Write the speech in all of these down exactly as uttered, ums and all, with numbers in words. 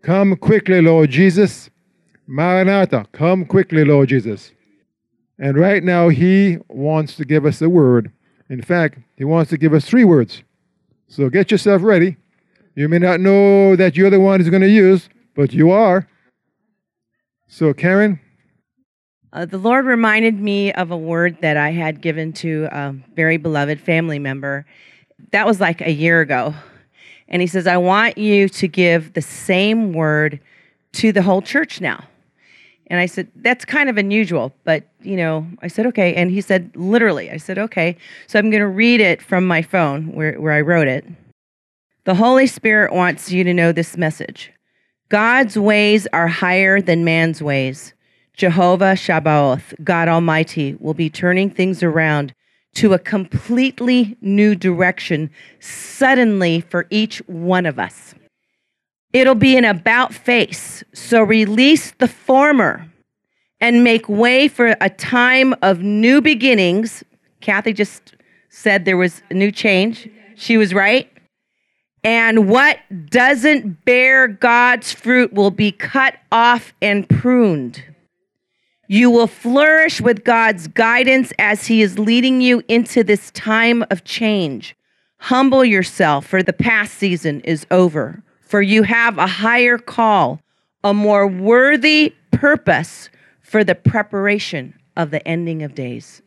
Come quickly, Lord Jesus. Maranatha, come quickly, Lord Jesus. And right now, he wants to give us a word. In fact, he wants to give us three words. So get yourself ready. You may not know that you're the one who's going to use, but you are. So, Karen? Uh, the Lord reminded me of a word that I had given to a very beloved family member. That was like a year ago. And he says, I want you to give the same word to the whole church now. And I said, that's kind of unusual, but, you know, I said, okay. And he said, literally, I said, okay. So I'm going to read it from my phone where, where I wrote it. The Holy Spirit wants you to know this message. God's ways are higher than man's ways. Jehovah Shabbaoth, God Almighty, will be turning things around to a completely new direction suddenly for each one of us. It'll be an about face, so release the former and make way for a time of new beginnings. Kathy just said there was a new change. She was right. And what doesn't bear God's fruit will be cut off and pruned. You will flourish with God's guidance as he is leading you into this time of change. Humble yourself, for the past season is over. For you have a higher call, a more worthy purpose for the preparation of the ending of days.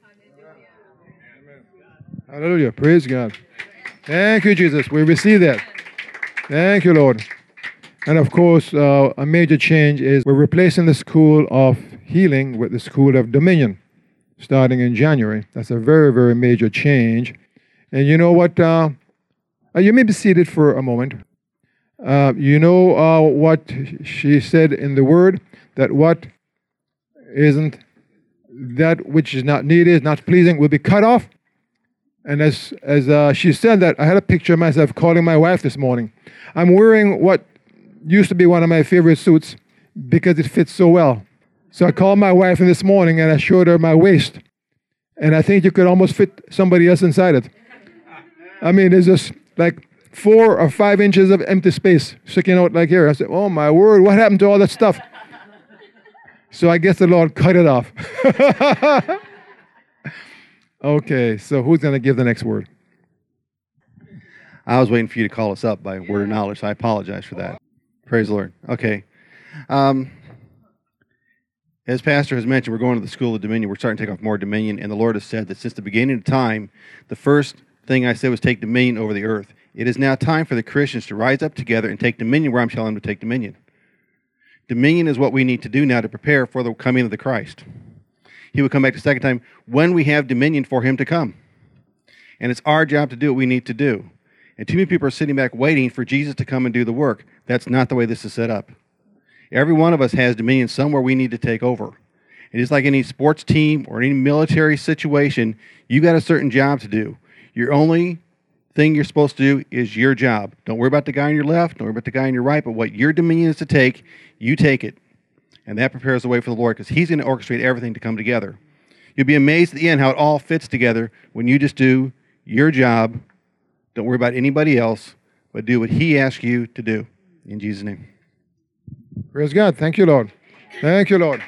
Hallelujah. Praise God. Thank you, Jesus. We receive that. Thank you, Lord. And of course, uh, a major change is we're replacing the school of healing with the school of dominion starting in January. That's a very, very major change. And you know what? Uh, you may be seated for a moment. Uh, you know uh, what she said in the word, that what isn't, that which is not needed, not pleasing, will be cut off. And as as uh, she said that, I had a picture of myself calling my wife this morning. I'm wearing what used to be one of my favorite suits because it fits so well. So I called my wife in this morning and I showed her my waist. And I think you could almost fit somebody else inside it. I mean, there's just like four or five inches of empty space sticking out like here. I said, oh my word, what happened to all that stuff? So I guess the Lord cut it off. Okay, so who's going to give the next word? I was waiting for you to call us up by word of knowledge, so I apologize for that. Praise the Lord. Okay. Um, as Pastor has mentioned, we're going to the School of Dominion. We're starting to take off more dominion, and the Lord has said that since the beginning of time, the first thing I said was take dominion over the earth. It is now time for the Christians to rise up together and take dominion where I'm telling them to take dominion. Dominion is what we need to do now to prepare for the coming of the Christ. He will come back the second time when we have dominion for him to come. And it's our job to do what we need to do. And too many people are sitting back waiting for Jesus to come and do the work. That's not the way this is set up. Every one of us has dominion somewhere we need to take over. It is like any sports team or any military situation. You got a certain job to do. Your only thing you're supposed to do is your job. Don't worry about the guy on your left, don't worry about the guy on your right, but what your dominion is to take, you take it. And that prepares the way for the Lord because he's going to orchestrate everything to come together. You'll be amazed at the end how it all fits together when you just do your job. Don't worry about anybody else, but do what he asks you to do. In Jesus' name. Praise God. Thank you, Lord. Thank you, Lord.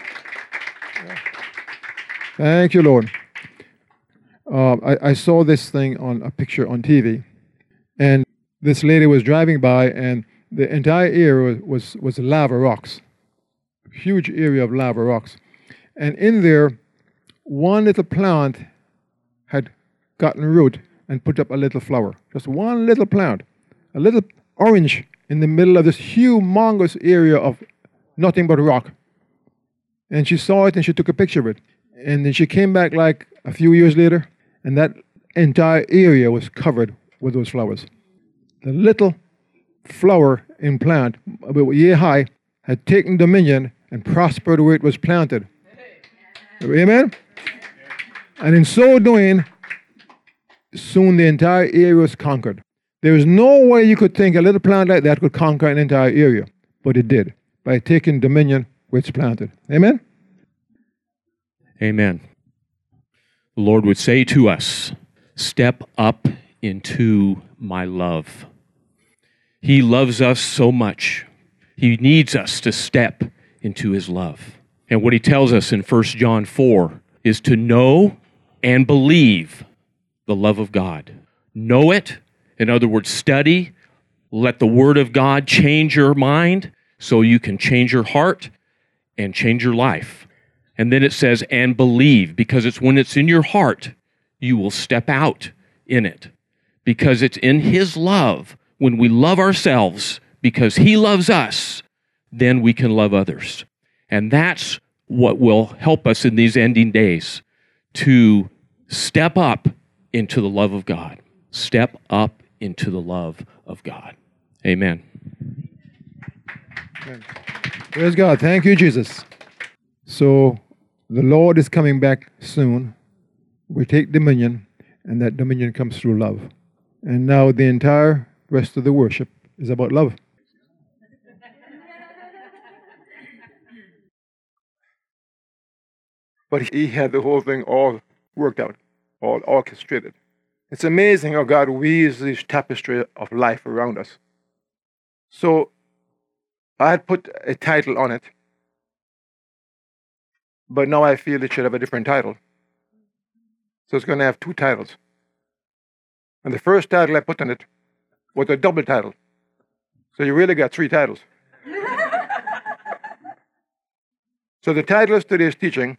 Thank you, Lord. Uh, I, I saw this thing on a picture on T V, and this lady was driving by, and the entire area was, was lava rocks. Huge area of lava rocks. And in there, one little plant had gotten root and put up a little flower. Just one little plant. A little orange in the middle of this humongous area of nothing but rock. And she saw it and she took a picture of it. And then she came back like a few years later, and that entire area was covered with those flowers. The little flower in plant, about a year high, had taken dominion and prospered where it was planted. Amen? And in so doing, soon the entire area was conquered. There is no way you could think a little plant like that could conquer an entire area, but it did, by taking dominion where it's planted. Amen? Amen. The Lord would say to us, step up into my love. He loves us so much. He needs us to step into his love. And what he tells us in First John four is to know and believe the love of God. Know it, in other words, study, let the Word of God change your mind so you can change your heart and change your life. And then it says, and believe, because it's when it's in your heart, you will step out in it. Because it's in his love, when we love ourselves, because he loves us, then we can love others. And that's what will help us in these ending days to step up into the love of God. Step up into the love of God. Amen. Amen. Praise God. Thank you, Jesus. So the Lord is coming back soon. We take dominion, and that dominion comes through love. And now the entire rest of the worship is about love. But he had the whole thing all worked out, all orchestrated. It's amazing how God weaves this tapestry of life around us. So I had put a title on it, but now I feel it should have a different title. So it's going to have two titles. And the first title I put on it was a double title. So you really got three titles. So the title of today's teaching,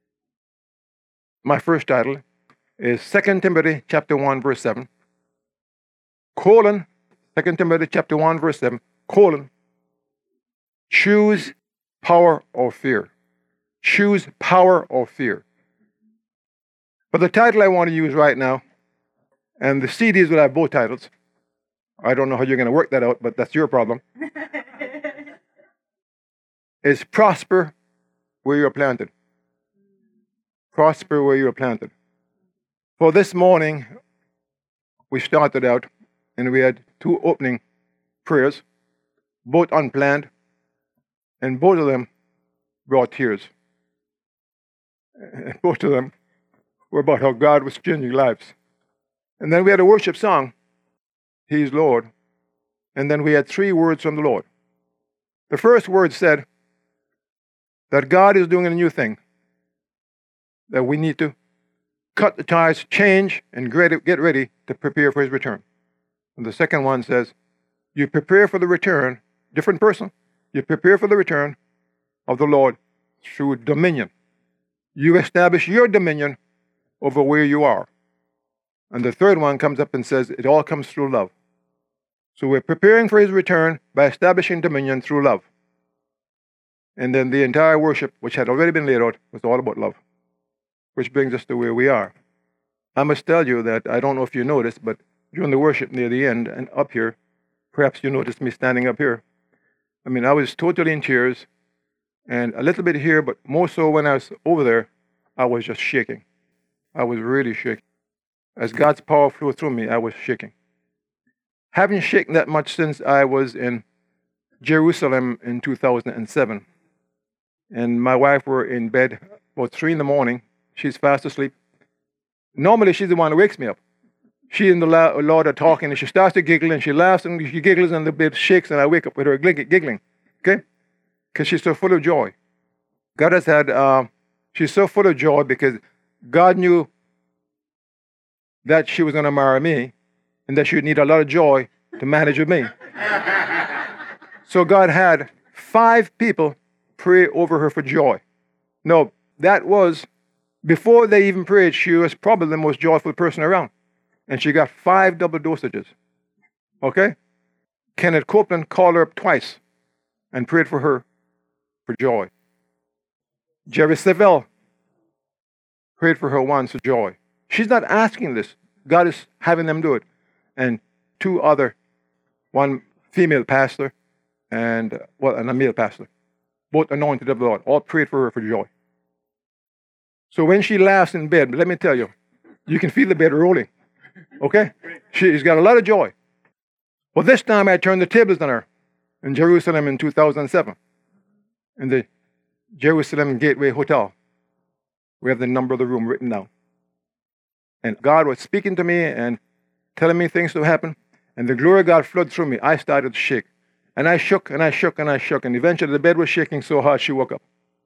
my first title, is Second Timothy chapter one, verse seven, colon, Second Timothy chapter one, verse seven, colon, choose power or fear. Choose power or fear. But the title I want to use right now, and the C Ds will have both titles. I don't know how you're going to work that out, but that's your problem. Is prosper where you're planted. Prosper where you're planted. For this morning, we started out and we had two opening prayers, both unplanned, and both of them brought tears. And both of them were about how God was changing lives. And then we had a worship song, He's Lord. And then we had three words from the Lord. The first word said that God is doing a new thing, that we need to cut the ties, change, and get ready to prepare for his return. And the second one says, you prepare for the return, different person, you prepare for the return of the Lord through dominion. You establish your dominion over where you are. And the third one comes up and says, it all comes through love. So we're preparing for his return by establishing dominion through love. And then the entire worship, which had already been laid out, was all about love. Which brings us to where we are. I must tell you that, I don't know if you noticed, but during the worship near the end and up here, perhaps you noticed me standing up here. I mean, I was totally in tears, and a little bit here, but more so when I was over there, I was just shaking. I was really shaking. As God's power flowed through me, I was shaking. Haven't shaken that much since I was in Jerusalem in two thousand seven. And my wife were in bed about three in the morning. She's fast asleep. Normally, she's the one who wakes me up. She and the Lord are talking, and she starts to giggle, and she laughs, and she giggles, and the bed shakes, and I wake up with her giggling, okay? Because she's so full of joy. God has had, uh, she's so full of joy because God knew that she was going to marry me, and that she would need a lot of joy to manage with me. So God had five people pray over her for joy. No, that was, before they even prayed, she was probably the most joyful person around. And she got five double dosages. Okay? Kenneth Copeland called her up twice and prayed for her for joy. Jerry Savelle prayed for her once for joy. She's not asking this. God is having them do it. And two other, one female pastor and, well, and a male pastor, both anointed of the Lord, all prayed for her for joy. So when she laughs in bed, let me tell you, you can feel the bed rolling. Okay? She's got a lot of joy. Well, this time I turned the tables on her in Jerusalem in two thousand seven, in the Jerusalem Gateway Hotel. We have the number of the room written down. And God was speaking to me and telling me things to happen, and the glory of God flowed through me. I started to shake. And I shook and I shook and I shook. And eventually the bed was shaking so hard she woke up.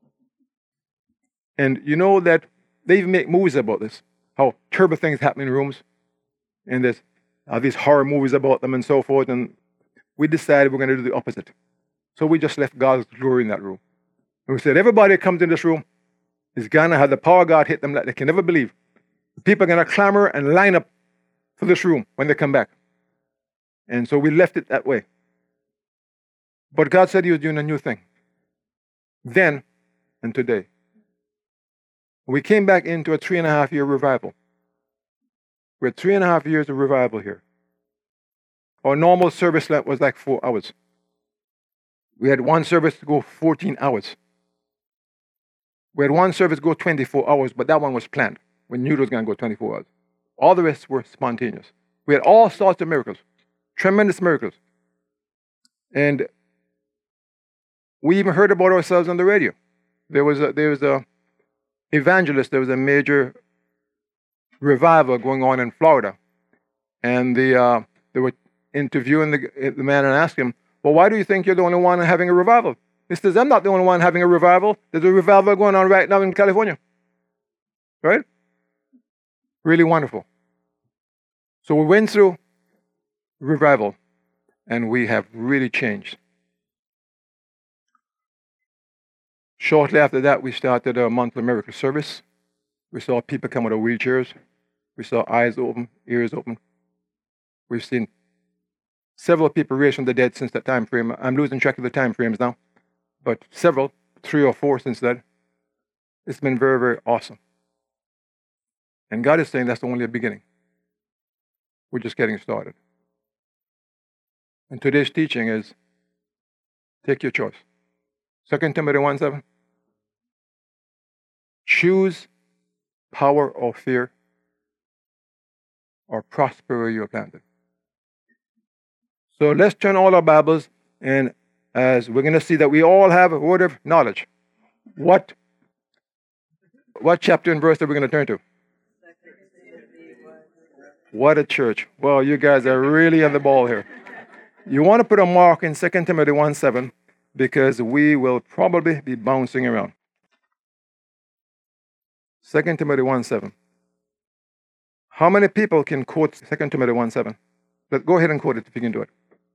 And you know that they even make movies about this, how terrible things happen in rooms. And there's uh, these horror movies about them and so forth. And we decided we're going to do the opposite. So we just left God's glory in that room. And we said, everybody that comes in this room is going to have the power of God hit them like they can never believe. People are going to clamor and line up for this room when they come back. And so we left it that way. But God said he was doing a new thing. Then and today. We came back into a three and a half year revival. We had three and a half years of revival here. Our normal service length was like four hours. We had one service to go fourteen hours. We had one service go twenty-four hours, but that one was planned. We knew it was going to go twenty-four hours. All the rest were spontaneous. We had all sorts of miracles, tremendous miracles. And we even heard about ourselves on the radio. There was a, there was a evangelist, there was a major revival going on in Florida. And the, uh, they were interviewing the, the man and asked him, well, why do you think you're the only one having a revival? He says, I'm not the only one having a revival. There's a revival going on right now in California. Right? Really wonderful. So we went through revival, and we have really changed. Shortly after that, we started a monthly miracle service. We saw people come out of wheelchairs. We saw eyes open, ears open. We've seen several people raised from the dead since that time frame. I'm losing track of the time frames now, but several, three or four since then. It's been very, very awesome. And God is saying that's only a beginning. We're just getting started. And today's teaching is, take your choice. Second Timothy one seven. Choose power or fear, or prosper where you are planted. So let's turn all our Bibles, and as we're going to see that we all have a word of knowledge. What, what chapter and verse are we going to turn to? What a church. Well, you guys are really on the ball here. You want to put a mark in Second Timothy one seven because we will probably be bouncing around. Second Timothy one seven. How many people can quote Second Timothy one seven? But go ahead and quote it if you can do it.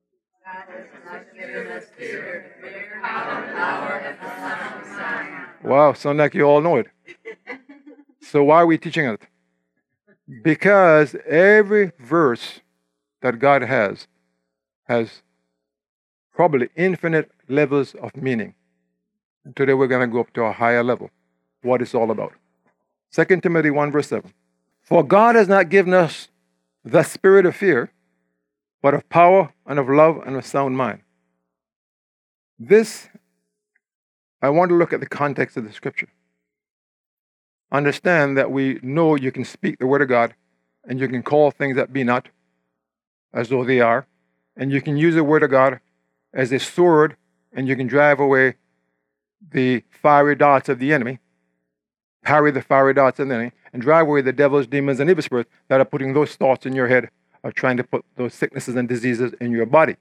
Wow, sound like you all know it. So why are we teaching it? Because every verse that God has has probably infinite levels of meaning. And today we're going to go up to a higher level, what it's all about. Second Timothy one verse seven. For God has not given us the spirit of fear, but of power and of love and of sound mind. This, I want to look at the context of the scripture. Understand that we know you can speak the word of God, and you can call things that be not as though they are, and you can use the word of God as a sword, and you can drive away the fiery darts of the enemy, parry the fiery darts of the enemy, and drive away the devils, demons, and evil spirits that are putting those thoughts in your head, are trying to put those sicknesses and diseases in your body.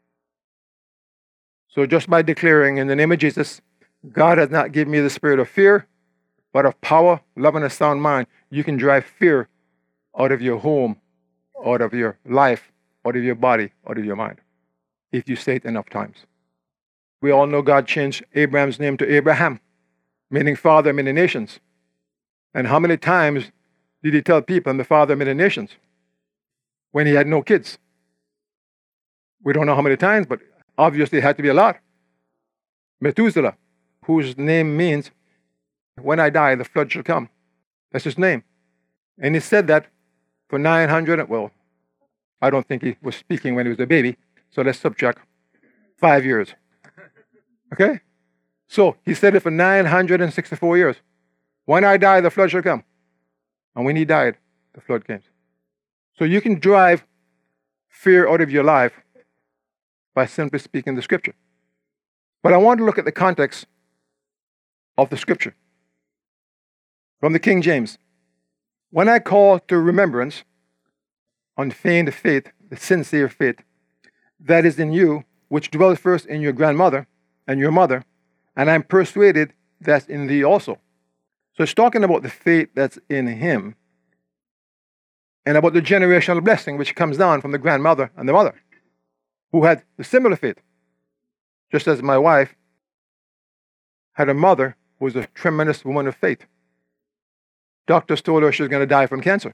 So just by declaring in the name of Jesus, God has not given me the spirit of fear, but of power, love, and a sound mind, you can drive fear out of your home, out of your life, out of your body, out of your mind, if you say it enough times. We all know God changed Abraham's name to Abraham, meaning father of many nations. And how many times did he tell people I'm the father of many nations when he had no kids? We don't know how many times, but obviously it had to be a lot. Methuselah, whose name means, when I die, the flood shall come. That's his name. And he said that for nine hundred, well, I don't think he was speaking when he was a baby, so let's subtract five years. Okay? So he said it for nine hundred sixty-four years. When I die, the flood shall come. And when he died, the flood came. So you can drive fear out of your life by simply speaking the scripture. But I want to look at the context of the scripture. From the King James. When I call to remembrance unfeigned faith, the sincere faith that is in you, which dwells first in your grandmother and your mother, and I'm persuaded that's in thee also. So it's talking about the faith that's in him and about the generational blessing which comes down from the grandmother and the mother, who had the similar faith. Just as my wife had a mother who was a tremendous woman of faith. Doctors told her she was going to die from cancer.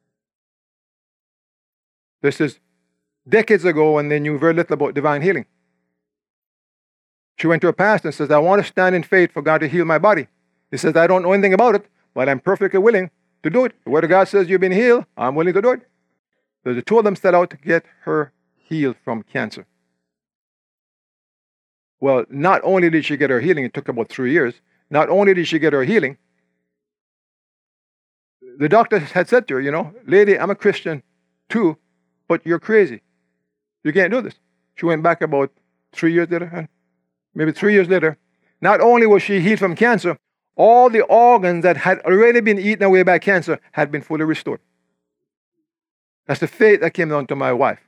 This is decades ago when they knew very little about divine healing. She went to a pastor and says, I want to stand in faith for God to heal my body. He says, I don't know anything about it, but I'm perfectly willing to do it. The word of God says you've been healed. I'm willing to do it. So the two of them set out to get her healed from cancer. Well, not only did she get her healing, it took about three years. Not only did she get her healing, the doctor had said to her, you know, lady, I'm a Christian too, but you're crazy. You can't do this. She went back about three years later, maybe three years later. Not only was she healed from cancer, all the organs that had already been eaten away by cancer had been fully restored. That's the faith that came down to my wife.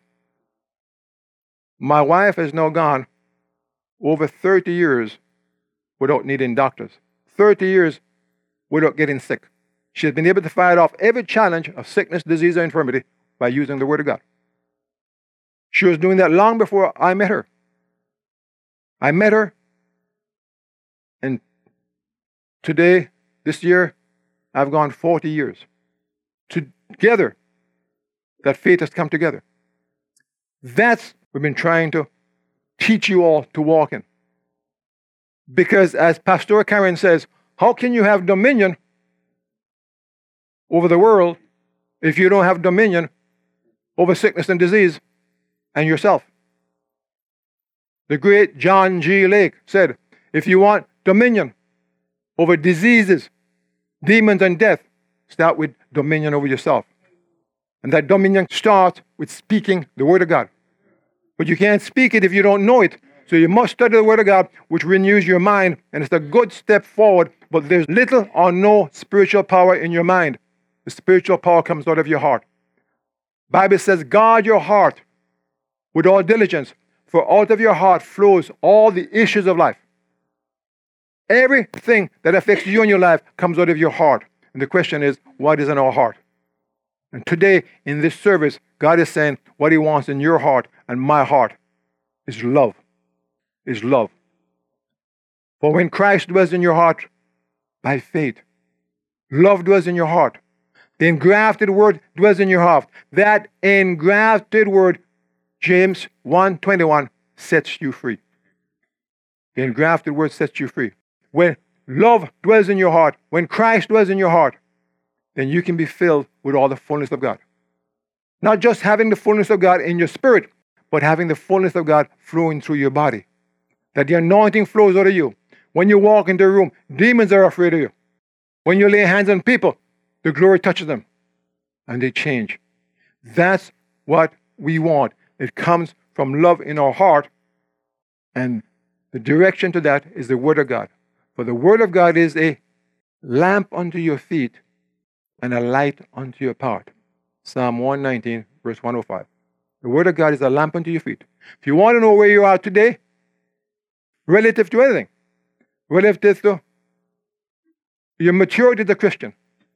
My wife has now gone over thirty years without needing doctors. thirty years without getting sick. She has been able to fight off every challenge of sickness, disease, or infirmity by using the Word of God. She was doing that long before I met her. I met her, and today, this year, I've gone forty years. Together, that faith has come together. That's what we've been trying to teach you all to walk in. Because as Pastor Karen says, how can you have dominion over the world if you don't have dominion over sickness and disease and yourself? The great John G. Lake said, if you want dominion over diseases, demons, and death, start with dominion over yourself. And that dominion starts with speaking the Word of God. But you can't speak it if you don't know it. So you must study the Word of God, which renews your mind, and it's a good step forward, but there's little or no spiritual power in your mind. The spiritual power comes out of your heart. Bible says, guard your heart with all diligence, for out of your heart flows all the issues of life. Everything that affects you in your life comes out of your heart. And the question is, what is in our heart? And today, in this service, God is saying what He wants in your heart and my heart is love. Is love. For when Christ dwells in your heart by faith, love dwells in your heart. The engrafted word dwells in your heart. That engrafted word, James one twenty-one, sets you free. The engrafted word sets you free. When love dwells in your heart, when Christ dwells in your heart, then you can be filled with all the fullness of God. Not just having the fullness of God in your spirit, but having the fullness of God flowing through your body. That the anointing flows out of you. When you walk into a room, demons are afraid of you. When you lay hands on people, the glory touches them and they change. That's what we want. It comes from love in our heart, and the direction to that is the Word of God. For the Word of God is a lamp unto your feet and a light unto your path. Psalm one nineteen, verse one oh five. The Word of God is a lamp unto your feet. If you want to know where you are today, relative to anything, relative to your maturity as a Christian,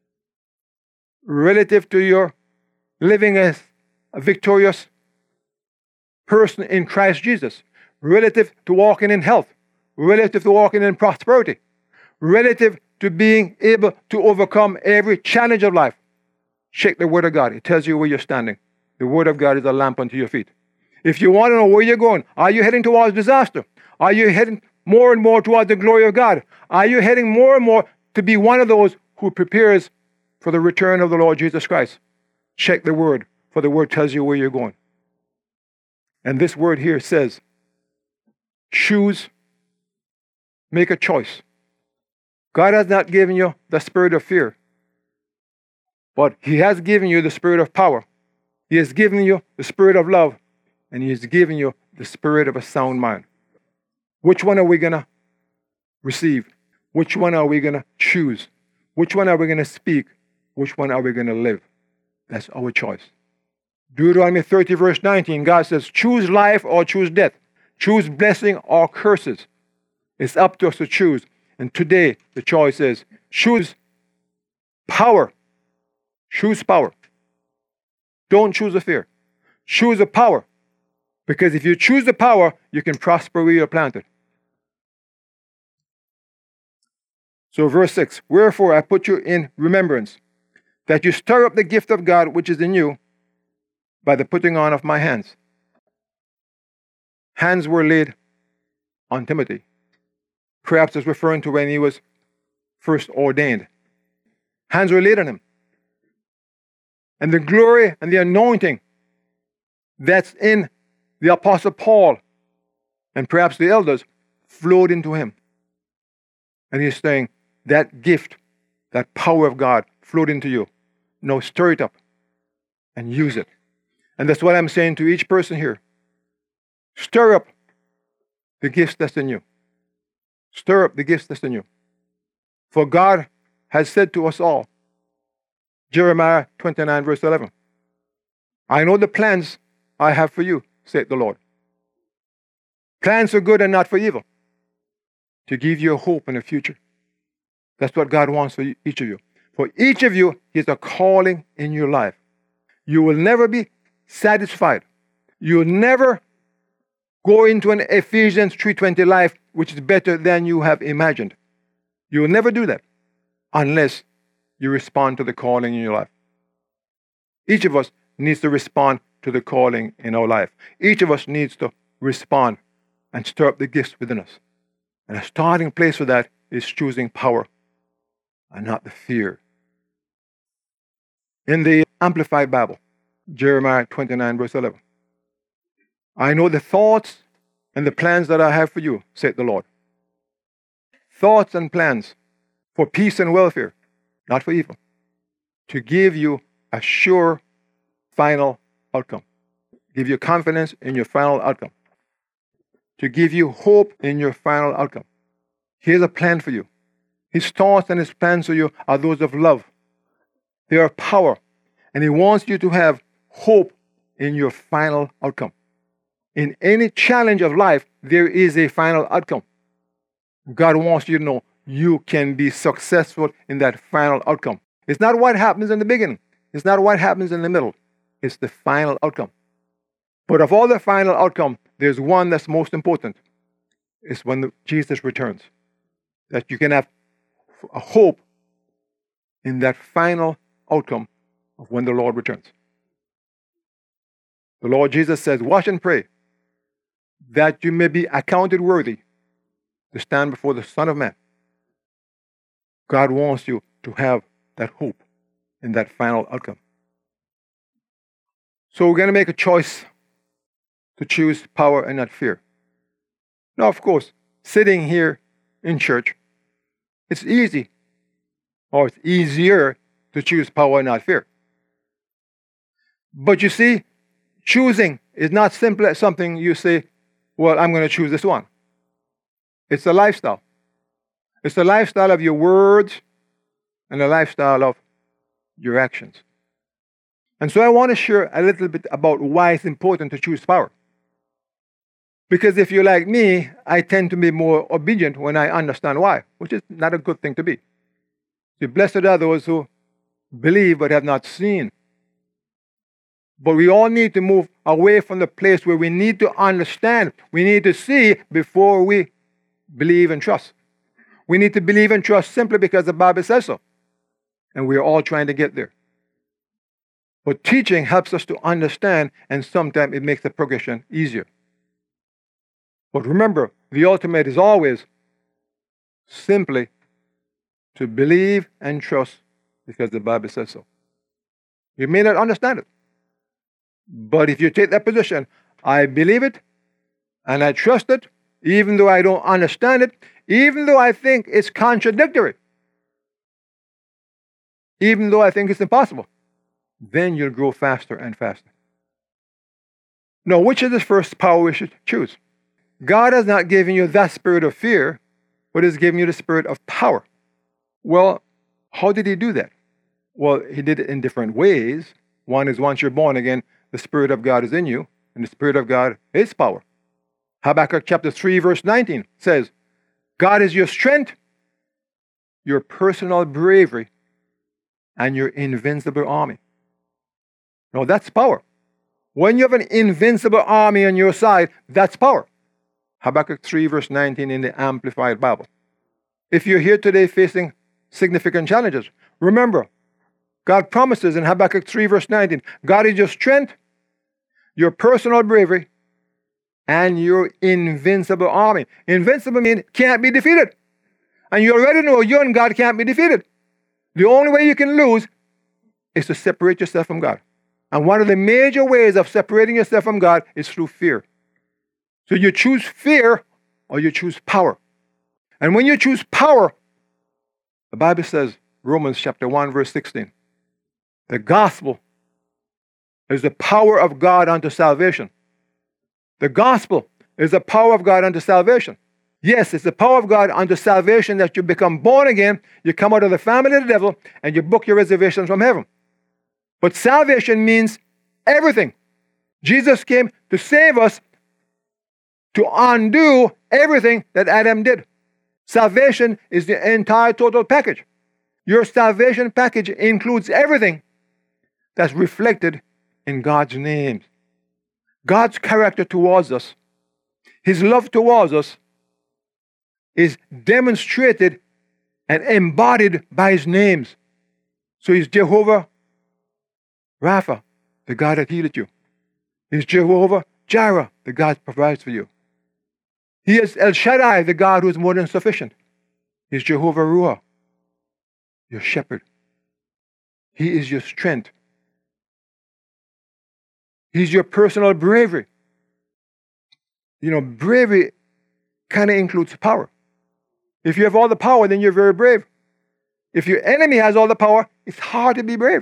relative to your living as a victorious person in Christ Jesus, relative to walking in health, relative to walking in prosperity, relative to being able to overcome every challenge of life, check the Word of God. It tells you where you're standing. The Word of God is a lamp unto your feet. If you want to know where you're going, are you heading towards disaster? Are you heading more and more towards the glory of God? Are you heading more and more to be one of those who prepares for the return of the Lord Jesus Christ? Check the Word, for the Word tells you where you're going. And this word here says, choose, make a choice. God has not given you the spirit of fear, but He has given you the spirit of power. He has given you the spirit of love, and He has given you the spirit of a sound mind. Which one are we going to receive? Which one are we going to choose? Which one are we going to speak? Which one are we going to live? That's our choice. Deuteronomy thirty, verse nineteen, God says, choose life or choose death. Choose blessing or curses. It's up to us to choose. And today, the choice is choose power. Choose power. Don't choose the fear. Choose the power. Because if you choose the power, you can prosper where you're planted. So verse six, wherefore I put you in remembrance, that you stir up the gift of God which is in you by the putting on of my hands. Hands were laid on Timothy. Perhaps it's referring to when he was first ordained. Hands were laid on him. And the glory and the anointing that's in the Apostle Paul and perhaps the elders flowed into him. And he's saying, that gift, that power of God flowed into you. Now stir it up and use it. And that's what I'm saying to each person here. Stir up the gifts that's in you. Stir up the gifts that's in you. For God has said to us all, Jeremiah twenty-nine, verse eleven, I know the plans I have for you, said the Lord. Plans for good and not for evil, to give you a hope and a future. That's what God wants for each of you. For each of you is a calling in your life. You will never be satisfied. You will never go into an Ephesians three twenty life which is better than you have imagined. You will never do that unless you respond to the calling in your life. Each of us needs to respond to the calling in our life. Each of us needs to respond and stir up the gifts within us. And a starting place for that is choosing power and not the fear. In the Amplified Bible, Jeremiah twenty-nine, verse eleven, I know the thoughts and the plans that I have for you, said the Lord. Thoughts and plans for peace and welfare, not for evil, to give you a sure final outcome, give you confidence in your final outcome, to give you hope in your final outcome. Here's a plan for you. His thoughts and his plans for you are those of love. They are power. And he wants you to have hope in your final outcome. In any challenge of life, there is a final outcome. God wants you to know you can be successful in that final outcome. It's not what happens in the beginning. It's not what happens in the middle. It's the final outcome. But of all the final outcome, there's one that's most important. It's when Jesus returns. That you can have a hope in that final outcome of when the Lord returns. The Lord Jesus says, watch and pray that you may be accounted worthy to stand before the Son of Man. God wants you to have that hope in that final outcome. So we're going to make a choice to choose power and not fear. Now, of course, sitting here in church, it's easy, or it's easier to choose power and not fear. But you see, choosing is not simply something you say, well, I'm going to choose this one. It's a lifestyle. It's the lifestyle of your words and the lifestyle of your actions. And so I want to share a little bit about why it's important to choose power. Because if you're like me, I tend to be more obedient when I understand why, which is not a good thing to be. See, blessed are those who believe but have not seen. But we all need to move away from the place where we need to understand. We need to see before we believe and trust. We need to believe and trust simply because the Bible says so. And we're all trying to get there. But teaching helps us to understand, and sometimes it makes the progression easier. But remember, the ultimate is always simply to believe and trust because the Bible says so. You may not understand it. But if you take that position, I believe it and I trust it, even though I don't understand it, even though I think it's contradictory, even though I think it's impossible, then you'll grow faster and faster. Now, which is the first power we should choose? God has not given you that spirit of fear, but has given you the spirit of power. Well, how did he do that? Well, he did it in different ways. One is once you're born again, the Spirit of God is in you, and the Spirit of God is power. Habakkuk chapter three, verse nineteen says, God is your strength, your personal bravery, and your invincible army. Now that's power. When you have an invincible army on your side, that's power. Habakkuk three, verse nineteen in the Amplified Bible. If you're here today facing significant challenges, remember, God promises in Habakkuk three, verse nineteen, God is your strength, your personal bravery, and your invincible army. Invincible means can't be defeated. And you already know you and God can't be defeated. The only way you can lose is to separate yourself from God. And one of the major ways of separating yourself from God is through fear. So you choose fear or you choose power. And when you choose power, the Bible says, Romans chapter one, verse sixteen, the gospel is the power of God unto salvation. The gospel is the power of God unto salvation. Yes, it's the power of God unto salvation that you become born again, you come out of the family of the devil, and you book your reservations from heaven. But salvation means everything. Jesus came to save us, to undo everything that Adam did. Salvation is the entire total package. Your salvation package includes everything that's reflected in God's name. God's character towards us, His love towards us, is demonstrated and embodied by His names. So He's Jehovah Rapha, the God that healed you. He's Jehovah Jireh, the God that provides for you. He is El Shaddai, the God who is more than sufficient. He's Jehovah Ruah, your shepherd. He is your strength. He's your personal bravery. You know, bravery kind of includes power. If you have all the power, then you're very brave. If your enemy has all the power, it's hard to be brave.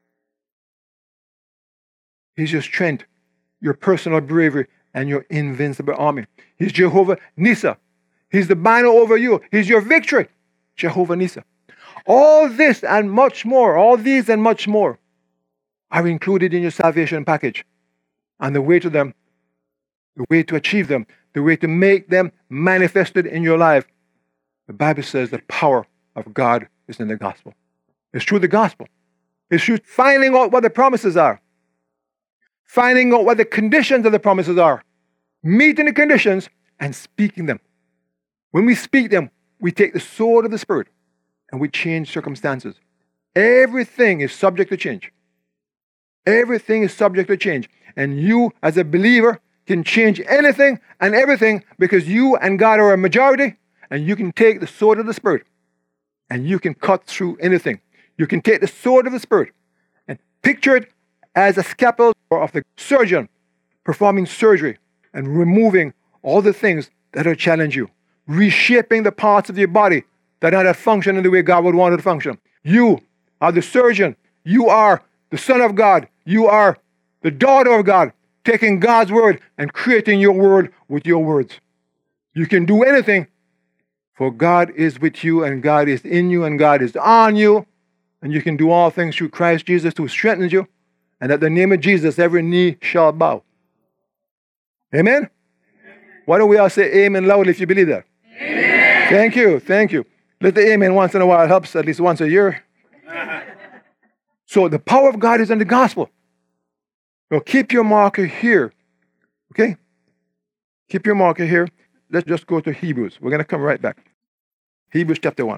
He's your strength, your personal bravery, and your invincible army. He's Jehovah Nisa. He's the banner over you. He's your victory, Jehovah Nisa. All this and much more, all these and much more are included in your salvation package. And the way to them, the way to achieve them, the way to make them manifested in your life, the Bible says the power of God is in the gospel. It's through the gospel. It's through finding out what the promises are. Finding out what the conditions of the promises are. Meeting the conditions and speaking them. When we speak them, we take the sword of the Spirit and we change circumstances. Everything is subject to change. Everything is subject to change. And you, as a believer, can change anything and everything because you and God are a majority, and you can take the sword of the Spirit and you can cut through anything. You can take the sword of the Spirit and picture it as a scalpel of the surgeon performing surgery and removing all the things that will challenge you, reshaping the parts of your body that are not functioning the way God would want it to function. You are the surgeon. You are the Son of God. You are the daughter of God, taking God's word and creating your word with your words. You can do anything, for God is with you, and God is in you, and God is on you, and you can do all things through Christ Jesus who strengthens you, and at the name of Jesus every knee shall bow. Amen? Amen. Why don't we all say amen loudly if you believe that? Amen. Thank you, thank you. Let the amen once in a while helps, at least once a year. So the power of God is in the gospel. So keep your marker here. Okay? Keep your marker here. Let's just go to Hebrews. We're going to come right back. Hebrews chapter one.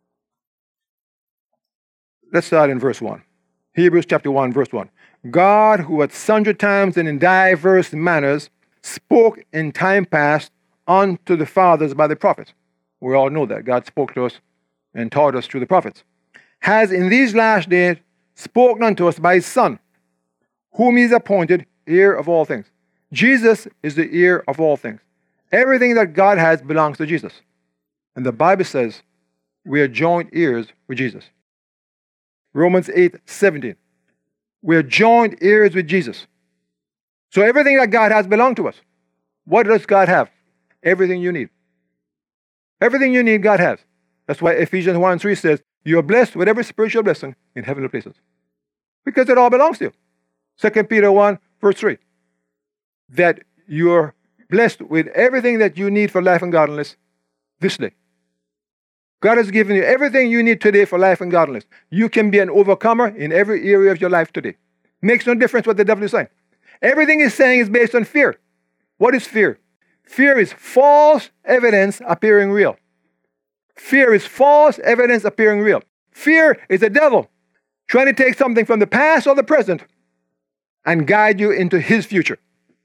Let's start in verse one. Hebrews chapter one, verse one. God, who at sundry times and in diverse manners spoke in time past unto the fathers by the prophets. We all know that. God spoke to us and taught us through the prophets. Has in these last days spoken unto us by His Son, whom He has appointed heir of all things. Jesus is the heir of all things. Everything that God has belongs to Jesus. And the Bible says we are joint heirs with Jesus. Romans eight seventeen. We are joint heirs with Jesus. So everything that God has belongs to us. What does God have? Everything you need. Everything you need, God has. That's why Ephesians one and three says, you are blessed with every spiritual blessing in heavenly places. Because it all belongs to you. Second Peter one, verse three. That your blessed with everything that you need for life and godliness this day. God has given you everything you need today for life and godliness. You can be an overcomer in every area of your life today. Makes no difference what the devil is saying. Everything he's saying is based on fear. What is fear? Fear is false evidence appearing real. Fear is false evidence appearing real. Fear is the devil trying to take something from the past or the present and guide you into his future.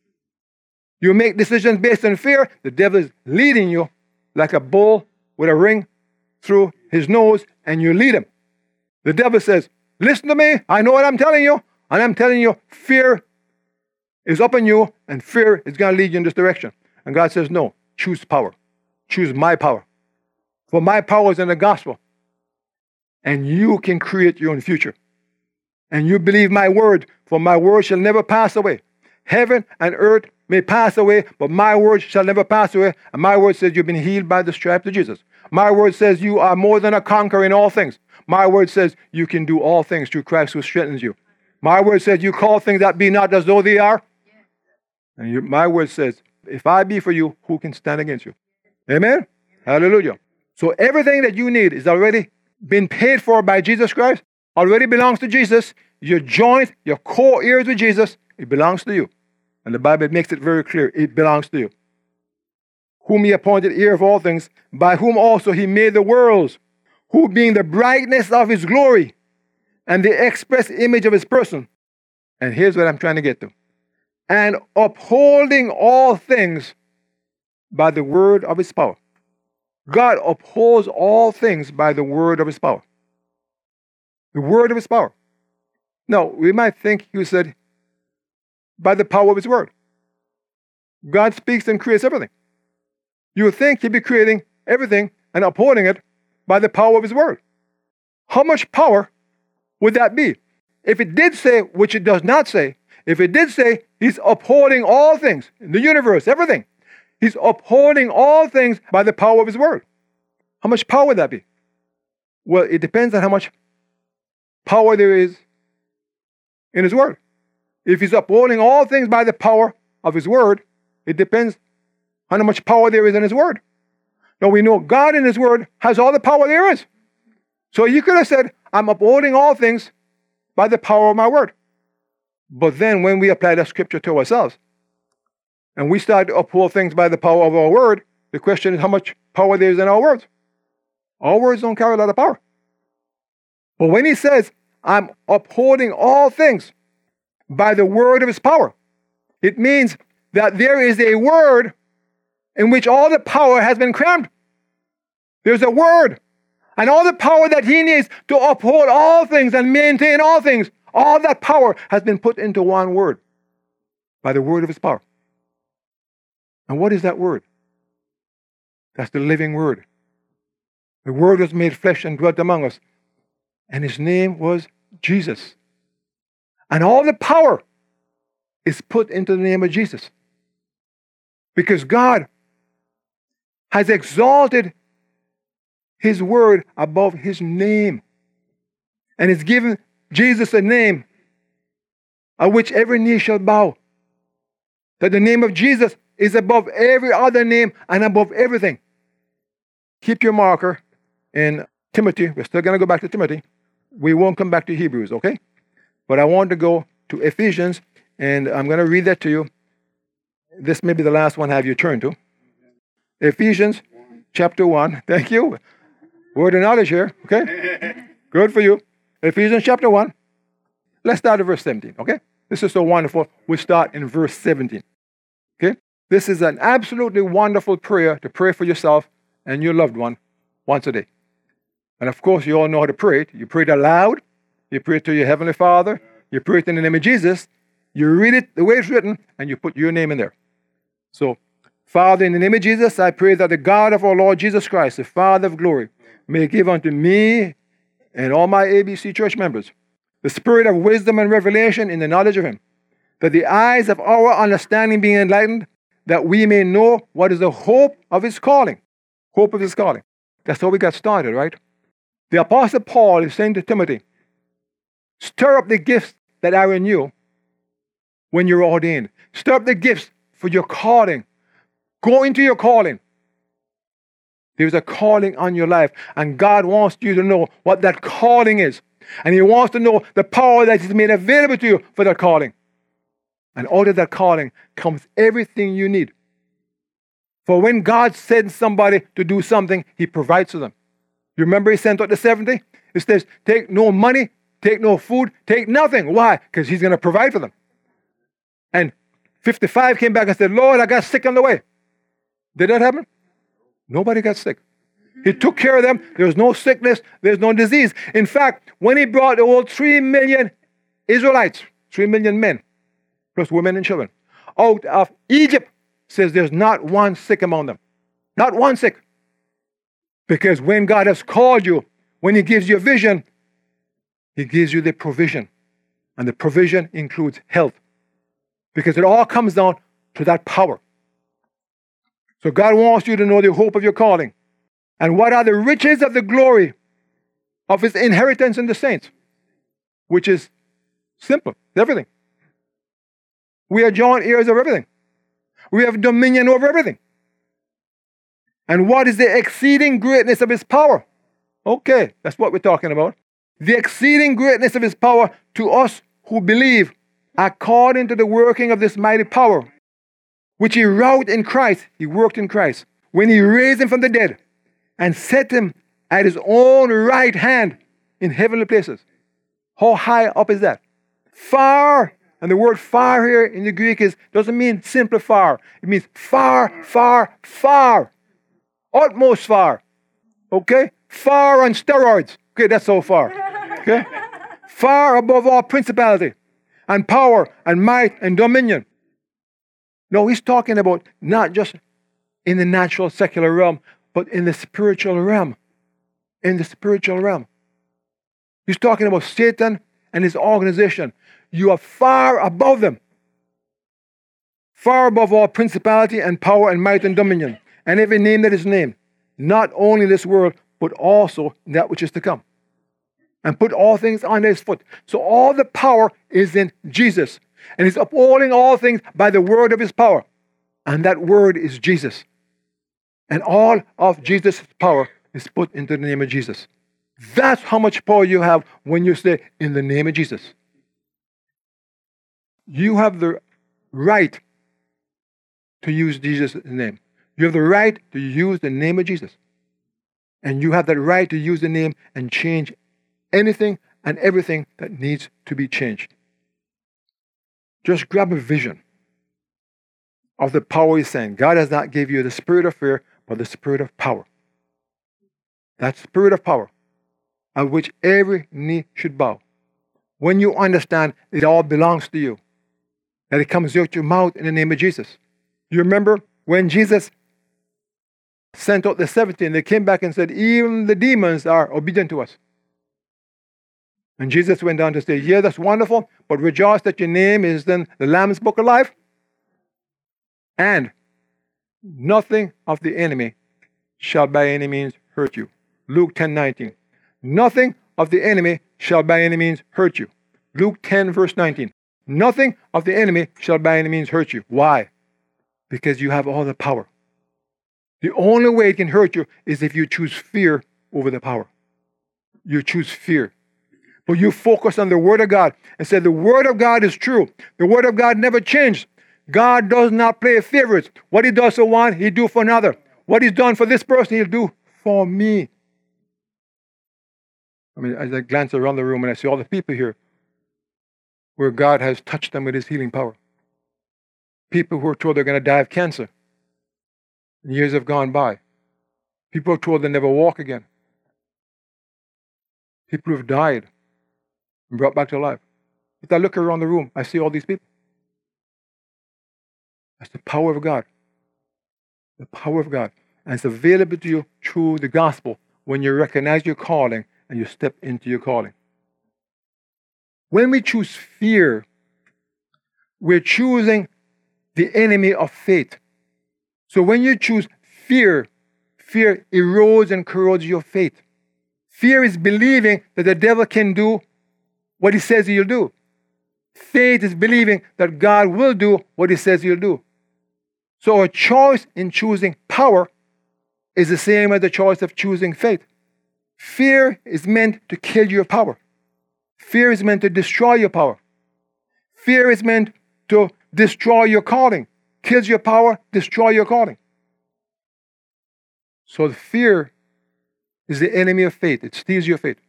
You make decisions based on fear. The devil is leading you like a bull with a ring through his nose, and you lead him. The devil says, listen to me. I know what I'm telling you. And I'm telling you, fear is up on you, and fear is going to lead you in this direction. And God says, no, choose power. Choose my power. For my power is in the gospel. And you can create your own future. And you believe my word, for my word shall never pass away. Heaven and earth may pass away, but my word shall never pass away. And my word says you've been healed by the stripes of Jesus. My word says you are more than a conqueror in all things. My word says you can do all things through Christ who strengthens you. My word says you call things that be not as though they are. And you, my word says, if I be for you, who can stand against you? Amen? Hallelujah. So everything that you need is already been paid for by Jesus Christ, already belongs to Jesus. Your joint, your core ears with Jesus, it belongs to you. And the Bible makes it very clear, it belongs to you. Whom he appointed heir of all things, by whom also he made the worlds, who being the brightness of his glory and the express image of his person. And here's what I'm trying to get to. And upholding all things by the word of his power. God upholds all things by the word of his power. The word of his power. Now, we might think you said, by the power of his word. God speaks and creates everything. You would think he'd be creating everything and upholding it by the power of his word. How much power would that be? If it did say, which it does not say, if it did say he's upholding all things in the universe, everything, he's upholding all things by the power of his word. How much power would that be? Well, it depends on how much power there is in his word. If he's upholding all things by the power of his word, it depends on how much power there is in his word. Now we know God in his word has all the power there is. So you could have said, I'm upholding all things by the power of my word. But then when we apply that scripture to ourselves, and we start to uphold things by the power of our word, the question is how much power there is in our words. Our words don't carry a lot of power. But when he says, I'm upholding all things by the word of his power, it means that there is a word in which all the power has been crammed. There's a word. And all the power that he needs to uphold all things and maintain all things, all that power has been put into one word, by the word of his power. And what is that word? That's the living word. The word was made flesh and dwelt among us. And his name was Jesus. And all the power is put into the name of Jesus. Because God has exalted his word above his name. And has given Jesus a name at which every knee shall bow. That the name of Jesus is above every other name and above everything. Keep your marker in Timothy. We're still going to go back to Timothy. We won't come back to Hebrews, okay? But I want to go to Ephesians, and I'm going to read that to you. This may be the last one I have you turn to. Ephesians chapter one. Thank you. Word of knowledge here, okay? Good for you. Ephesians chapter one. Let's start at verse seventeen, okay? This is so wonderful. We'll start in verse seventeen, okay? This is an absolutely wonderful prayer to pray for yourself and your loved one once a day. And of course, you all know how to pray it. You pray it aloud. You pray it to your Heavenly Father. You pray it in the name of Jesus. You read it the way it's written, and you put your name in there. So, Father, in the name of Jesus, I pray that the God of our Lord Jesus Christ, the Father of glory, may give unto me and all my A B C church members the spirit of wisdom and revelation in the knowledge of him, that the eyes of our understanding be enlightened, that we may know what is the hope of his calling. Hope of his calling. That's how we got started, right? The Apostle Paul is saying to Timothy, stir up the gifts that are in you when you're ordained. Stir up the gifts for your calling. Go into your calling. There's a calling on your life, and God wants you to know what that calling is. And He wants to know the power that is made available to you for that calling. And out of that calling comes everything you need. For when God sends somebody to do something, He provides for them. You remember He sent out the seventy? He says, take no money, take no food, take nothing. Why? Because He's going to provide for them. And fifty-five came back and said, Lord, I got sick on the way. Did that happen? Nobody got sick. He took care of them. There was no sickness. There's no disease. In fact, when He brought the whole three million Israelites, three million men, plus women and children, out of Egypt, says there's not one sick among them. Not one sick. Because when God has called you, when He gives you a vision, He gives you the provision. And the provision includes health. Because it all comes down to that power. So God wants you to know the hope of your calling. And what are the riches of the glory of His inheritance in the saints? Which is simple, everything. We are joint heirs of everything. We have dominion over everything. And what is the exceeding greatness of His power? Okay, that's what we're talking about. The exceeding greatness of His power to us who believe, according to the working of this mighty power, which He wrought in Christ, He worked in Christ, when He raised Him from the dead and set Him at His own right hand in heavenly places. How high up is that? Far. And the word far here in the Greek is doesn't mean simply far. It means far, far, far. Utmost far. Okay? Far on steroids. Okay, that's so far. Okay? Far above all principality and power and might and dominion. No, He's talking about not just in the natural secular realm, but in the spiritual realm. In the spiritual realm. He's talking about Satan and his organization. You are far above them. Far above all principality and power and might and dominion. And every name that is named. Not only this world, but also that which is to come. And put all things under His foot. So all the power is in Jesus. And He's upholding all things by the word of His power. And that word is Jesus. And all of Jesus' power is put into the name of Jesus. That's how much power you have when you say, in the name of Jesus. You have the right to use Jesus' name. You have the right to use the name of Jesus. And you have that right to use the name and change anything and everything that needs to be changed. Just grab a vision of the power He's saying. God has not given you the spirit of fear, but the spirit of power. That spirit of power, of which every knee should bow. When you understand it all belongs to you, that it comes out your mouth in the name of Jesus. You remember when Jesus sent out the seventy and they came back and said, even the demons are obedient to us. And Jesus went on to say, yeah, that's wonderful, but rejoice that your name is in the Lamb's Book of Life. And nothing of the enemy shall by any means hurt you. Luke ten nineteen. Nothing of the enemy shall by any means hurt you. Luke ten verse nineteen. Nothing of the enemy shall by any means hurt you. Why? Because you have all the power. The only way it can hurt you is if you choose fear over the power. You choose fear. But you focus on the Word of God and say, the Word of God is true. The Word of God never changed. God does not play favorites. What He does for one, He do for another. What He's done for this person, He'll do for me. I mean, as I glance around the room and I see all the people here where God has touched them with His healing power. People who are told they're going to die of cancer. Years have gone by. People are told they'll never walk again. People who have died and brought back to life. If I look around the room, I see all these people. That's the power of God. The power of God. And it's available to you through the gospel when you recognize your calling and you step into your calling. When we choose fear, we're choosing the enemy of faith. So when you choose fear, fear erodes and corrodes your faith. Fear is believing that the devil can do what he says he'll do. Faith is believing that God will do what He says He'll do. So a choice in choosing power is the same as the choice of choosing faith. Fear is meant to kill your power. Fear is meant to destroy your power. Fear is meant to destroy your calling. Kills your power, destroy your calling. So fear is the enemy of faith. It steals your faith.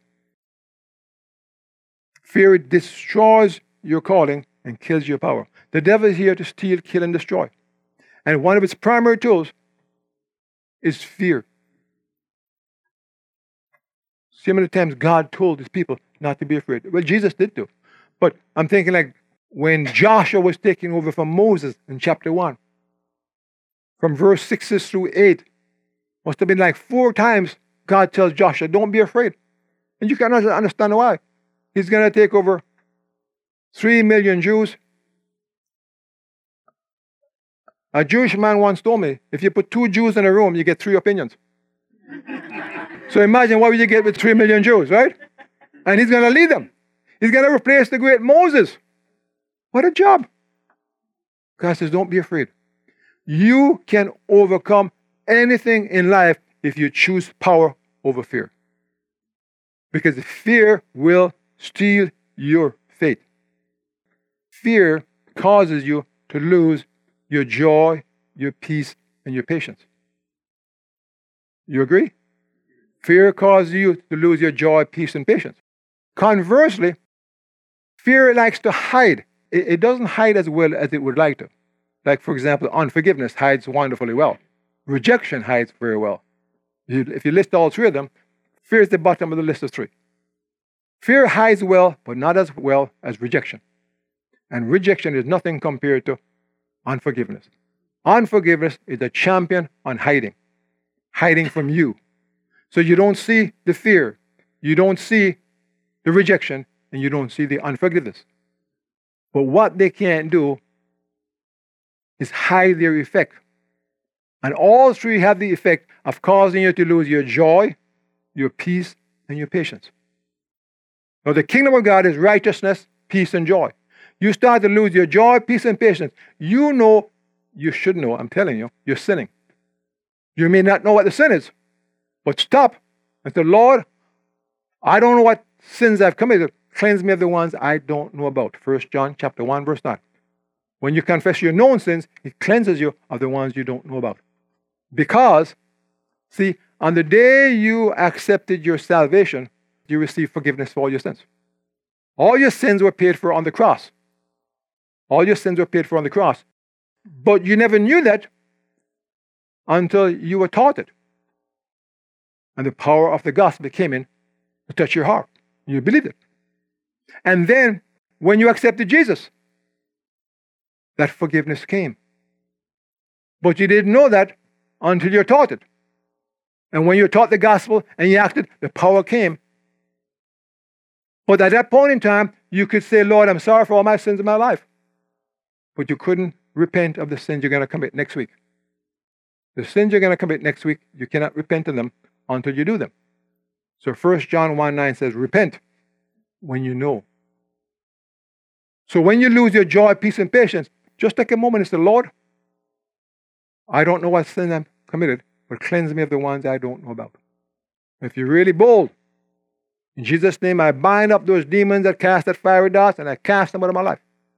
Fear destroys your calling and kills your power. The devil is here to steal, kill, and destroy. And one of its primary tools is fear. See how many times God told his people not to be afraid. Well, Jesus did too. But I'm thinking like when Joshua was taking over from Moses in chapter one, from verse six through eight, must have been like four times God tells Joshua, don't be afraid. And you cannot understand why. He's going to take over three million Jews. A Jewish man once told me, if you put two Jews in a room, you get three opinions. So imagine what would you get with three million Jews, right? And he's going to lead them. He's going to replace the great Moses. What a job. God says, don't be afraid. You can overcome anything in life if you choose power over fear. Because fear will steal your faith. Fear causes you to lose your joy, your peace, and your patience. You agree? Fear causes you to lose your joy, peace, and patience. Conversely, fear likes to hide. It, it doesn't hide as well as it would like to. Like, for example, unforgiveness hides wonderfully well. Rejection hides very well. You, if you list all three of them, fear is the bottom of the list of three. Fear hides well, but not as well as rejection. And rejection is nothing compared to unforgiveness. Unforgiveness is a champion on hiding, hiding from you. So you don't see the fear, you don't see the rejection, and you don't see the unforgiveness. But what they can't do is hide their effect. And all three have the effect of causing you to lose your joy, your peace, and your patience. Now, the kingdom of God is righteousness, peace, and joy. You start to lose your joy, peace, and patience. You know, you should know, I'm telling you, you're sinning. You may not know what the sin is, but stop and say, Lord, I don't know what sins I've committed. Cleanse me of the ones I don't know about. First John chapter one, verse nine. When you confess your known sins, it cleanses you of the ones you don't know about. Because, see, on the day you accepted your salvation, you received forgiveness for all your sins. All your sins were paid for on the cross. All your sins were paid for on the cross. But you never knew that until you were taught it. And the power of the gospel came in to touch your heart. You believed it. And then, when you accepted Jesus, that forgiveness came. But you didn't know that until you're taught it. And when you're taught the gospel and you acted, the power came. But at that point in time, you could say, Lord, I'm sorry for all my sins in my life. But you couldn't repent of the sins you're going to commit next week. The sins you're going to commit next week, you cannot repent of them until you do them. So First John one nine says, repent when you know. So when you lose your joy, peace, and patience, just take a moment and say, Lord, I don't know what sin I've committed, but cleanse me of the ones I don't know about. If you're really bold, in Jesus' name, I bind up those demons that cast that fiery darts, and I cast them out of my life.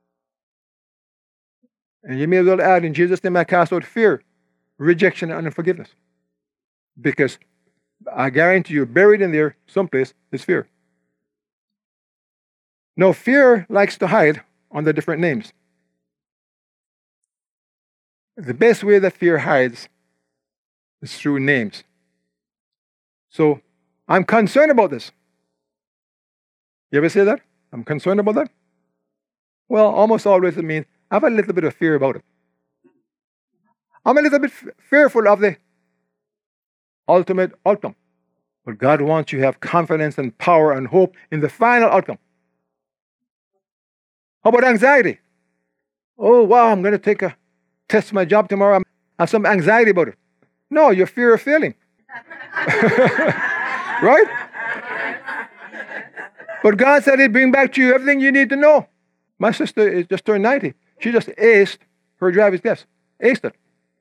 And you may as well add, in Jesus' name, I cast out fear, rejection, and unforgiveness. Because I guarantee you, buried in there someplace is fear. Now, fear likes to hide under different names. The best way that fear hides is through names. So, I'm concerned about this. You ever say that? I'm concerned about that? Well, almost always it means I have a little bit of fear about it. I'm a little bit f- fearful of the ultimate outcome. But God wants you to have confidence and power and hope in the final outcome. How about anxiety? Oh, wow, I'm going to take a test for my job tomorrow. I have some anxiety about it. No, your fear of failing. Right? But God said He'd bring back to you everything you need to know. My sister is just turned ninety. She just aced her driver's test. Aced it.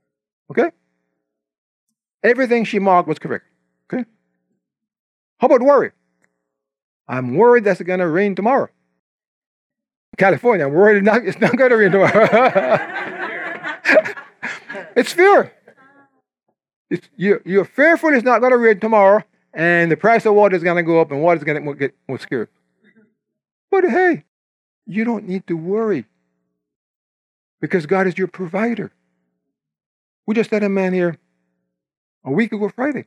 Okay? Everything she marked was correct. Okay? How about worry? I'm worried that it's going to rain tomorrow. California, I'm worried it's not, it's not going to rain tomorrow. It's fear. It's, you're, you're fearful it's not going to rain tomorrow, and the price of water is going to go up, and water is going to get more scarce. But hey, you don't need to worry because God is your provider. We just had a man here a week ago Friday.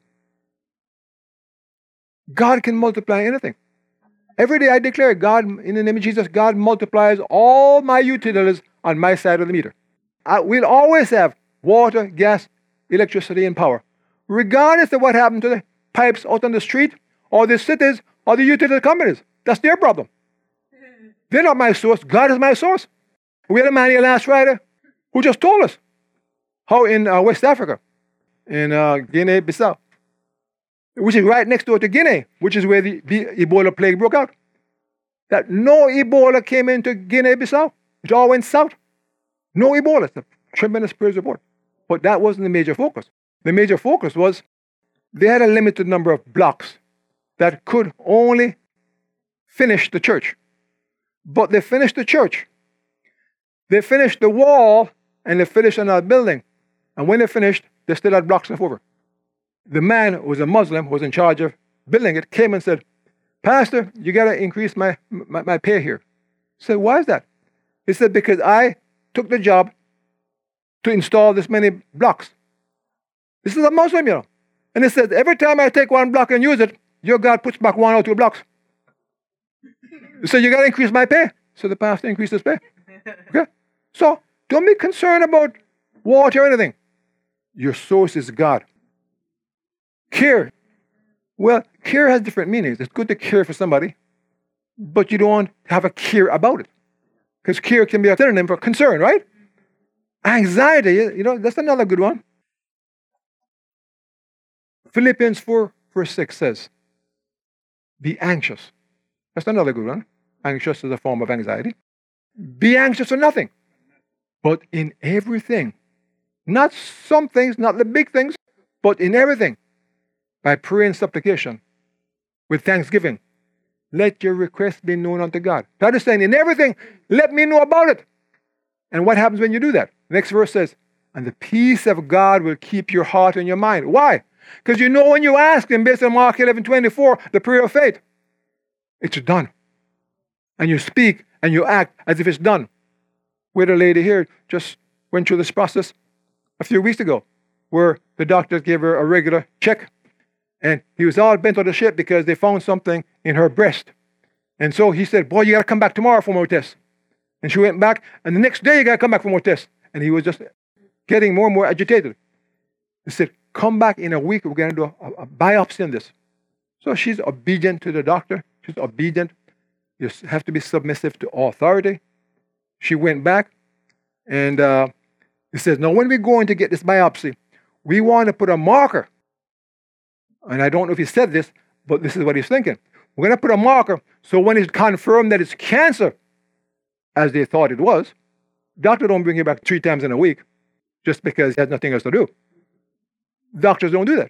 God can multiply anything. Every day I declare, God, in the name of Jesus, God multiplies all my utilities on my side of the meter. I, we'll always have water, gas, electricity, and power, regardless of what happened to the pipes out on the street, or the cities, or the utility companies. That's their problem. They're not my source. God is my source. We had a man here last Friday who just told us how in uh, West Africa, in uh, Guinea-Bissau, which is right next door to Guinea, which is where the, the Ebola plague broke out, that no Ebola came into Guinea-Bissau. It all went south. No Ebola. It's a tremendous praise report. But that wasn't the major focus. The major focus was they had a limited number of blocks that could only finish the church. But they finished the church. They finished the wall, and they finished another building. And when they finished, they still had blocks left over. The man who was a Muslim, who was in charge of building it, came and said, Pastor, you got to increase my, my, my pay here. I said, why is that? He said, because I took the job to install this many blocks. This is a Muslim, you know. And he said, every time I take one block and use it, your God puts back one or two blocks. So you got to increase my pay. So the pastor increased his pay. Okay? So don't be concerned about water or anything. Your source is God. Care. Well, care has different meanings. It's good to care for somebody, but you don't want to have a care about it. Because care can be a synonym for concern, right? Anxiety, you know, that's another good one. Philippians four, verse six says, be anxious. That's another good one. Anxious is a form of anxiety. Be anxious for nothing, but in everything. Not some things, not the big things, but in everything. By prayer and supplication, with thanksgiving, let your requests be known unto God. God is saying, in everything, let me know about it. And what happens when you do that? Next verse says, and the peace of God will keep your heart and your mind. Why? Because you know when you ask Him, based on Mark eleven twenty-four, the prayer of faith, it's done. And you speak and you act as if it's done. We had a lady here just went through this process a few weeks ago, where the doctor gave her a regular check. And he was all bent out of shape because they found something in her breast. And so he said, boy, you got to come back tomorrow for more tests. And she went back, and the next day you got to come back for more tests. And he was just getting more and more agitated. He said, come back in a week, we're going to do a, a biopsy on this. So she's obedient to the doctor. She's obedient. You have to be submissive to authority. She went back, and uh, he says, now when we're going to get this biopsy, we want to put a marker. And I don't know if he said this, but this is what he's thinking. We're going to put a marker, so when it's confirmed that it's cancer, as they thought it was, doctor don't bring you back three times in a week just because he has nothing else to do. Doctors don't do that.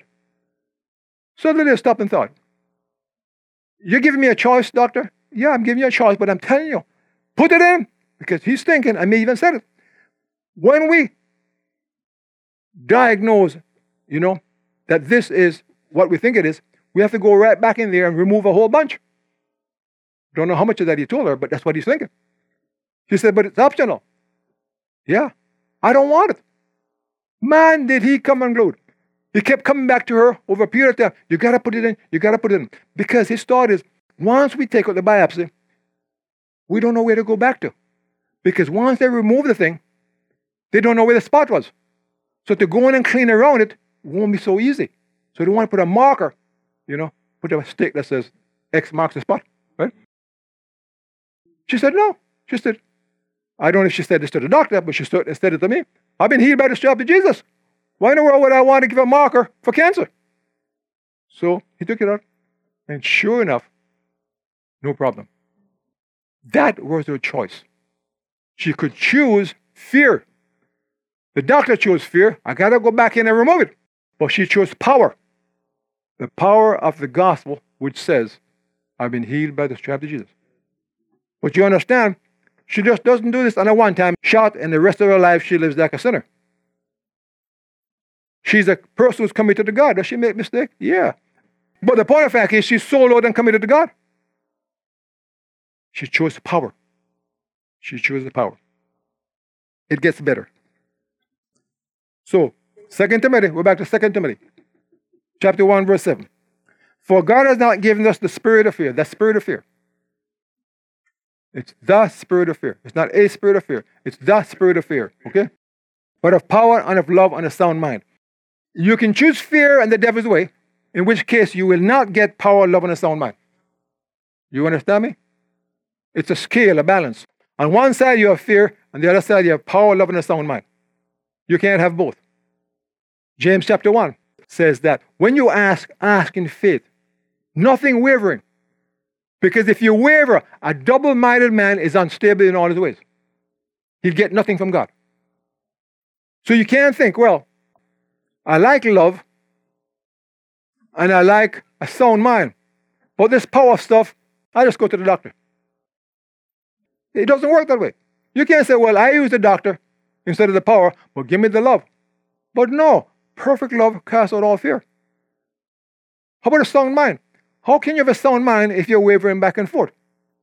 So then they stopped and thought, you're giving me a choice, doctor? Yeah, I'm giving you a choice, but I'm telling you, put it in, because he's thinking, I may even said it. When we diagnose, you know, that this is what we think it is, we have to go right back in there and remove a whole bunch. Don't know how much of that he told her, but that's what he's thinking. She said, but it's optional. Yeah, I don't want it. Man, did he come unglued. He kept coming back to her over a period of time. You got to put it in, you got to put it in. Because his thought is, once we take out the biopsy, we don't know where to go back to. Because once they remove the thing, they don't know where the spot was. So to go in and clean around it won't be so easy. So they want to put a marker, you know, put a stick that says X marks the spot, right? She said, no. She said, I don't know if she said this to the doctor, but she said it to me. I've been healed by the stripes of Jesus. Why in the world would I want to give a marker for cancer? So he took it out, and sure enough, no problem. That was her choice. She could choose fear. The doctor chose fear. I got to go back in and remove it. But she chose power. The power of the gospel, which says, I've been healed by the stripes of Jesus. But you understand, she just doesn't do this on a one-time shot, and the rest of her life she lives like a sinner. She's a person who's committed to God. Does she make mistakes? Yeah. But the point of fact is she's so loyal and committed to God. She chose power. She chose the power. It gets better. So, Second Timothy, we're back to Second Timothy, chapter one, verse seven. For God has not given us the spirit of fear. The spirit of fear. It's the spirit of fear. It's not a spirit of fear. It's the spirit of fear, okay? But of power and of love and a sound mind. You can choose fear and the devil's way, in which case you will not get power, love, and a sound mind. You understand me? It's a scale, a balance. On one side you have fear, on the other side you have power, love, and a sound mind. You can't have both. James chapter one says that when you ask, ask in faith, nothing wavering. Because if you waver, a double-minded man is unstable in all his ways. He'll get nothing from God. So you can't think, well, I like love and I like a sound mind, but this power stuff, I just go to the doctor. It doesn't work that way. You can't say, well, I use the doctor instead of the power, but give me the love. But no, perfect love casts out all fear. How about a sound mind? How can you have a sound mind if you're wavering back and forth?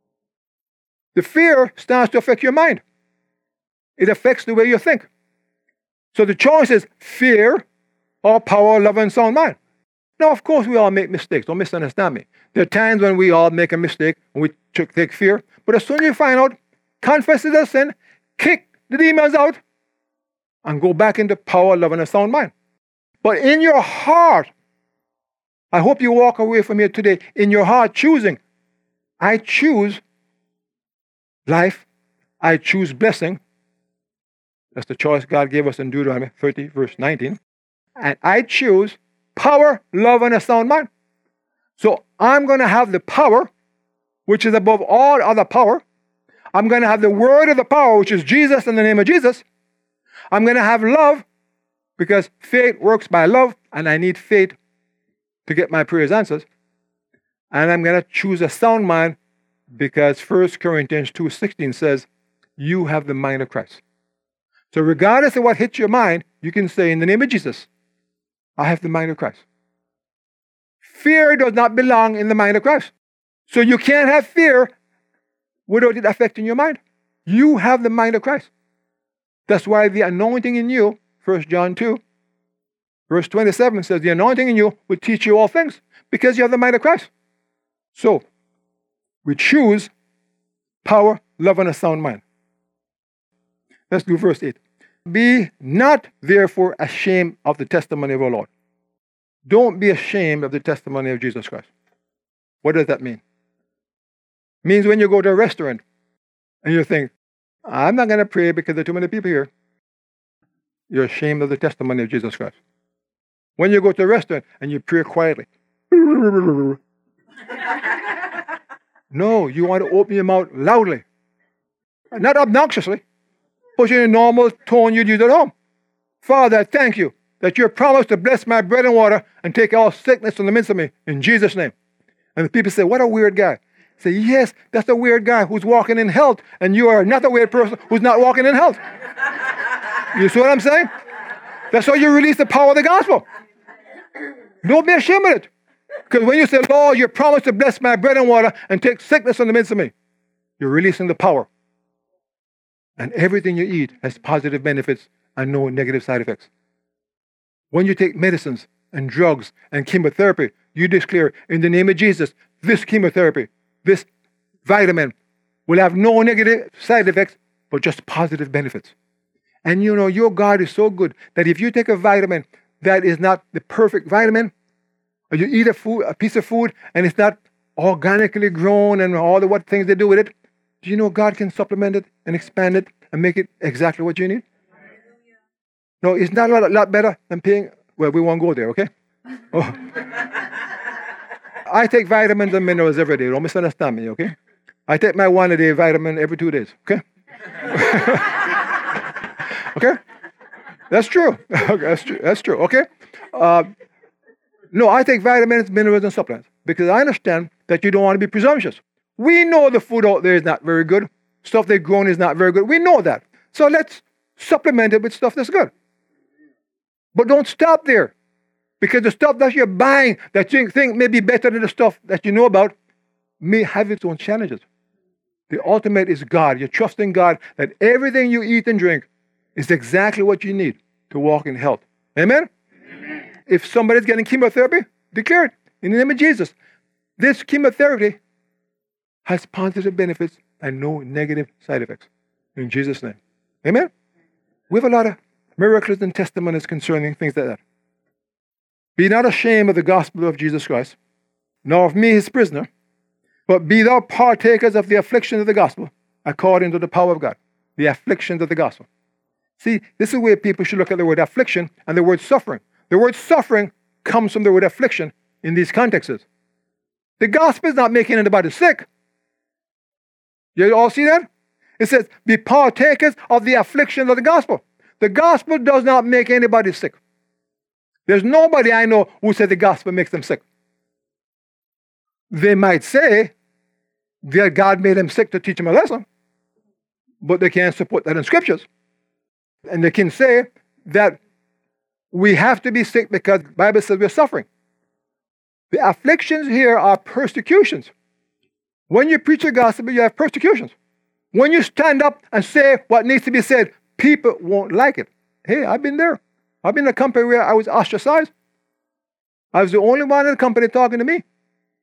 The fear starts to affect your mind. It affects the way you think. So the choice is fear or power, love, and sound mind. Now, of course, we all make mistakes. Don't misunderstand me. There are times when we all make a mistake and we take fear. But as soon as you find out, confess it as sin, kick the demons out, and go back into power, love, and a sound mind. But in your heart, I hope you walk away from here today in your heart choosing, I choose life, I choose blessing. That's the choice God gave us in Deuteronomy thirty, verse nineteen. And I choose power, love, and a sound mind. So I'm going to have the power, which is above all other power. I'm going to have the word of the power, which is Jesus in the name of Jesus. I'm going to have love, because faith works by love, and I need faith to get my prayers answered. And I'm going to choose a sound mind, because First Corinthians two sixteen says, you have the mind of Christ. So regardless of what hits your mind, you can say, in the name of Jesus, I have the mind of Christ. Fear does not belong in the mind of Christ. So you can't have fear without it affecting your mind. You have the mind of Christ. That's why the anointing in you, First John two, verse twenty-seven says, the anointing in you will teach you all things, because you have the mind of Christ. So, we choose power, love, and a sound mind. Let's do verse eight. Be not therefore ashamed of the testimony of our Lord. Don't be ashamed of the testimony of Jesus Christ. What does that mean? It means when you go to a restaurant and you think, I'm not going to pray because there are too many people here, you're ashamed of the testimony of Jesus Christ. When you go to a restaurant and you pray quietly, no, you want to open your mouth loudly. Not obnoxiously, but in a normal tone you'd use at home. Father, I thank you that you promised to bless my bread and water and take all sickness from the midst of me, in Jesus' name. And the people say, what a weird guy. Say, yes, that's a weird guy who's walking in health, and you are not a weird person who's not walking in health. You see what I'm saying? That's how you release the power of the gospel. Don't be ashamed of it. Because when you say, Lord, you promised to bless my bread and water and take sickness from the midst of me, you're releasing the power. And everything you eat has positive benefits and no negative side effects. When you take medicines and drugs and chemotherapy, you declare, in the name of Jesus, this chemotherapy, this vitamin will have no negative side effects, but just positive benefits. And you know, your God is so good that if you take a vitamin that is not the perfect vitamin, or you eat a food, a piece of food, and it's not organically grown and all the what things they do with it, do you know God can supplement it and expand it and make it exactly what you need? No, it's not a lot, a lot better than paying. Well, we won't go there, okay? Oh. I take vitamins and minerals every day. Don't misunderstand me, okay? I take my one a day vitamin every two days, okay? Okay? That's true. That's true. That's true. Okay. Uh, no, I take vitamins, minerals, and supplements because I understand that you don't want to be presumptuous. We know the food out there is not very good. Stuff they've grown is not very good. We know that. So let's supplement it with stuff that's good. But don't stop there. Because the stuff that you're buying that you think may be better than the stuff that you know about may have its own challenges. The ultimate is God. You're trusting God that everything you eat and drink is exactly what you need to walk in health. Amen? Amen. If somebody's getting chemotherapy, declare it in the name of Jesus. This chemotherapy has positive benefits and no negative side effects. In Jesus' name. Amen? We have a lot of miracles and testimonies concerning things like that. Be not ashamed of the gospel of Jesus Christ, nor of me his prisoner, but be thou partakers of the affliction of the gospel, according to the power of God. The afflictions of the gospel. See, this is where people should look at the word affliction and the word suffering. The word suffering comes from the word affliction in these contexts. The gospel is not making anybody sick. You all see that? It says, be partakers of the affliction of the gospel. The gospel does not make anybody sick. There's nobody I know who said the gospel makes them sick. They might say that God made them sick to teach them a lesson, but they can't support that in scriptures. And they can say that we have to be sick because the Bible says we're suffering. The afflictions here are persecutions. When you preach the gospel, you have persecutions. When you stand up and say what needs to be said, people won't like it. Hey, I've been there. I've been in a company where I was ostracized. I was the only one in the company talking to me.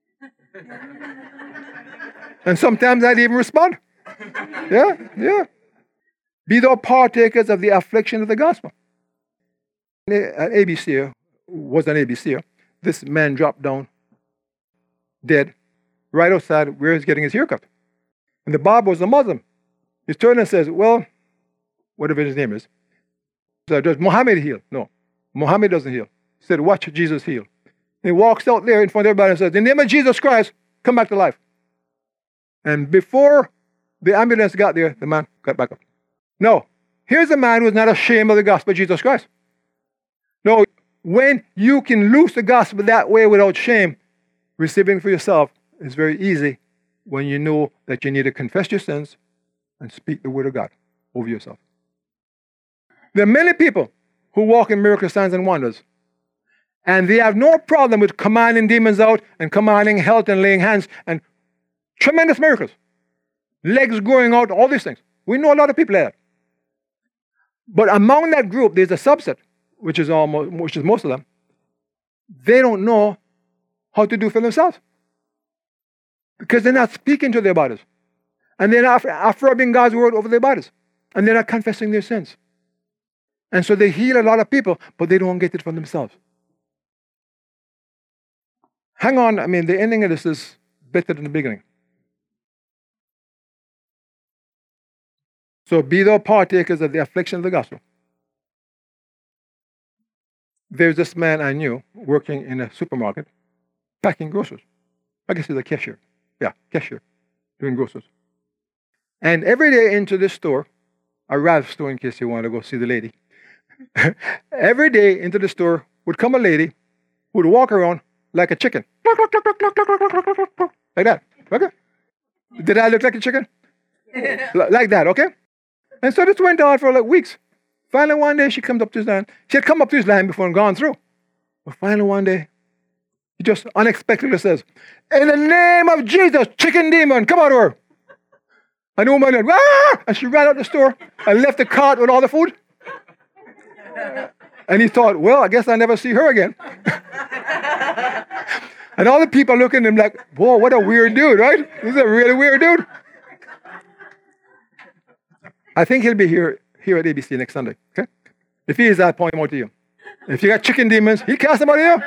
And sometimes I'd even respond. Yeah, yeah. Be thou partakers of the affliction of the gospel. An A B C was an A B C. This man dropped down, dead, right outside where he's getting his haircut. And the barber was a Muslim. He turned and says, well, whatever his name is. So does Muhammad heal? No. Muhammad doesn't heal. He said, watch Jesus heal. And he walks out there in front of everybody and says, in the name of Jesus Christ, come back to life. And before the ambulance got there, the man got back up. No. Here's a man who's not ashamed of the gospel of Jesus Christ. No. When you can lose the gospel that way without shame, receiving for yourself is very easy when you know that you need to confess your sins and speak the word of God over yourself. There are many people who walk in miracle signs and wonders, and they have no problem with commanding demons out and commanding health and laying hands and tremendous miracles. Legs growing out, all these things. We know a lot of people like that. But among that group, there's a subset, which is almost, which is most of them. They don't know how to do for themselves because they're not speaking to their bodies, and they're not affirming God's word over their bodies, and they're not confessing their sins. And so they heal a lot of people, but they don't get it from themselves. Hang on, I mean, the ending of this is better than the beginning. So be thou partakers of the affliction of the gospel. There's this man I knew working in a supermarket, packing groceries. I guess he's a cashier. Yeah, cashier, doing groceries. And every day into this store, a Ralph store in case you want to go see the lady. Every day into the store would come a lady who would walk around like a chicken. Like that. Okay? Did I look like a chicken? Like that, okay? And so this went on for like weeks. Finally one day she comes up to his line. She had come up to his line before and gone through. But finally one day, he just unexpectedly says, in the name of Jesus, chicken demon, come out of her. And the woman went, ah! And she ran out the store and left the cart with all the food. And he thought, well, I guess I'll never see her again. And all the people looking at him like, whoa, what a weird dude, right? This is a really weird dude. I think he'll be here, here at A B C next Sunday, okay? If he is, I'll point him out to you. If you got chicken demons, he cast them out of